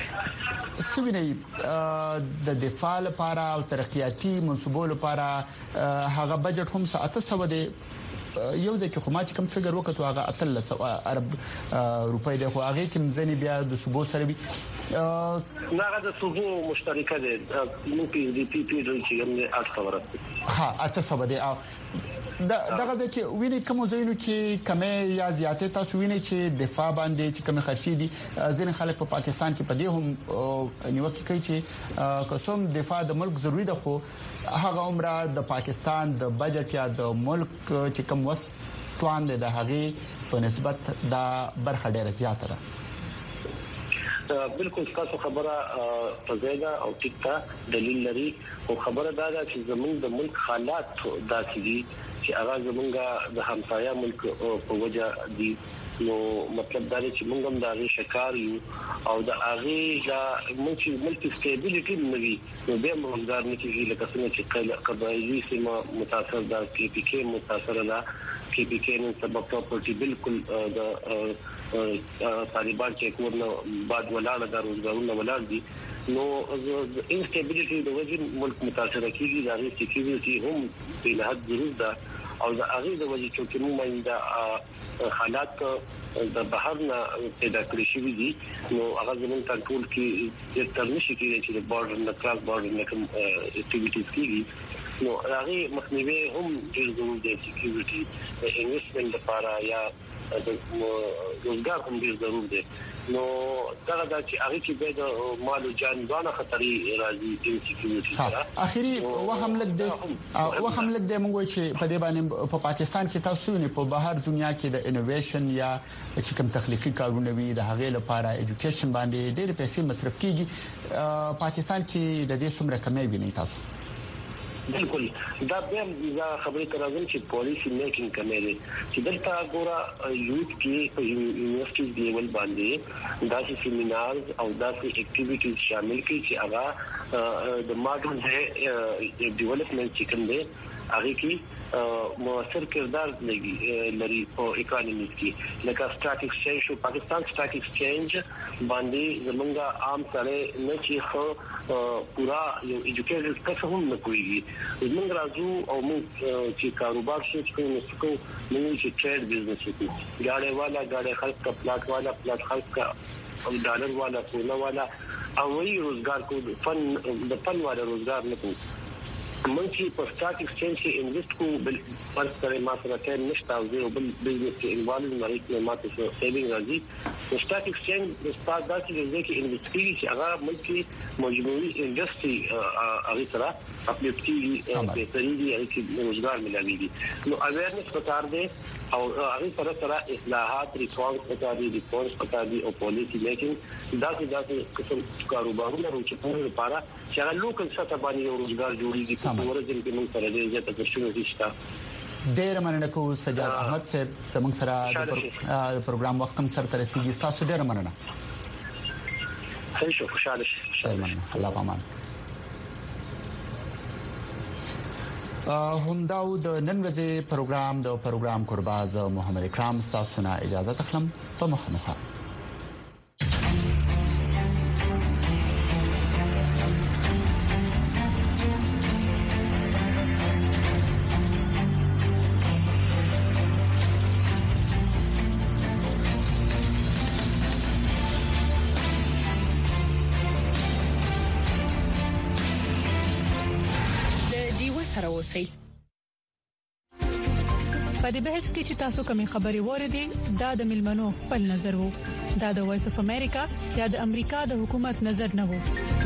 سوینه د دفاع لپاره او ترقیاتي منصوبو لپاره هغه بجټ هم ساعت سو دی یو د حکومت کوم فګر وکړو هغه اتل سو ارب روپۍ دی خو هغه کوم ځنی بیا د صوبو سره بي نه هغه د صوبو مشترکه ده نو پی دی پی پی دوی چې موږ اټ خبره ها اته سو دی دا دغه د چې ویني کوم ځایونو کې کمې یا زیاتې تاسو ویني چې دفاع باندې چې کوم خرچي دي ځین خلک په پاکستان کې په دې هم نیوکه کوي چې قسم دفاع د ملک ضروری ده خو هغه عمره د پاکستان د بجټ یا د ملک چې کوم وس توان د هغه په نسبت دا برخه ډیره زیاته ده بالکل تاسو خبره فزیدا او ټیکا دلیل لري او خبره دا ده چې زموږ د ملک حالات داسې دي چې هغه زموږ د همسایا ملک په وجه دي نو مطلب دا دی چې موږ هم دا غي شکار یو او دا هغه دا موږ ملک سټیبিলিټي نوي نو به موږ دا نه کیږي لکه څنګه چې قبایلی سیمه متاثر ده کې پی کې متاثر ده کې پی کې نن سبب پراپرټي بالکل د طالبان چې کورنه بعد ولاړه د روزګارونو ولاړ دي نو انسټیبিলিټي د وجه ملک متاثر کیږي دا غي سکیورټي هم په لحاظ ضرورت ده او دا هغه د وجه چې موږ د حالات د بهر نه پیدا کړی شوی دي نو هغه زموږ کنټرول کې د ترنشي کې چې د بارډر نه کراس بارډر نه کوم اکټیویټیز کیږي نو هغه مخنیوي هم ډیر ضروري دي سکیورټي د انویسټمنټ لپاره یا د روزګار هم ډیر ضروري دي نو دا د چې هغه چې د مال او جان دونه خطرې راځي د سکیورټي سره اخیری وهم لګ دی وهم لګ دی موږ چې په دې باندې په پاکستان کې تاسو نه په بهر دنیا کې د انوویشن یا چې کوم تخنیکی کارونه وي د هغه لپاره ایجوکیشن باندې ډېر پیسې مصرف کیږي پاکستان کې د دې څومره کمې ویني تاسو بالکل دا به دا خبرې ترازم چې پالیسی میکینګ کمیږي چې دلته ګوره یوت کې په یونیورسيټي لیول باندې دا چې سیمینارز او دا چې اکټیویټیز شامل کړي چې هغه د ماډرن ہے ډیولپمنٹ چې کوم دی هغه کې موثر کردار لري په اکانومي کې لکه سٹاک ایکسچینج او پاکستان سٹاک ایکسچینج باندې زمونږه عام سره نه چې خو پورا یو ایجوکیټډ کس هم نه کوي زمونږ راځو او موږ چې کاروبار شي چې نو څه موږ چې ټریډ بزنس کوو گاڑی والا گاڑی خلک کا پلاټ والا پلاټ خلک کا او ډالر والا سونا والا او وی روزګار کو فن د فن والا روزګار نه کوي موږ چې په سٹاک ایکسچینج کې انویسټ کوو بل فرض کړئ ما سره ټیم نشته او زه بل بزنس کې انوالو مې کې ماته څه سیوینګ راځي د سٹاک ایکسچینج د سٹاک داسې دی چې انویسټ کیږي چې هغه موږ کې مجموعي انډستری هغه سره خپل کېږي په طریقې چې روزګار ملایږي نو اویرنس پکار دی او هغه سره سره اصلاحات ریفارمز پکار دي ریفارمز پکار دي او پالیسی میکینګ داسې داسې قسم کاروبارونه چې په لپاره چې هغه لوکل سطح باندې روزګار جوړیږي ورځې کې موږ سره دې زیاته فرصتونه شته ډېر مننه کوم سجاد احمد صاحب زموږ سره د پروګرام وخت هم سره ترسيږي تاسو ډېر مننه ښه شو خوشاله شئ الله پامان هم داو د نن ورځې پروګرام د پروګرام قرباز محمد اکرام تاسو نه اجازه تخلم په مخه مخه سره اوسئ. په دې بحث کې چې تاسو کومې خبرې وریدي دا د ملمنو خپل نظر وو. دا د وایس اف امریکا یا د امریکا د حکومت نظر نه وو.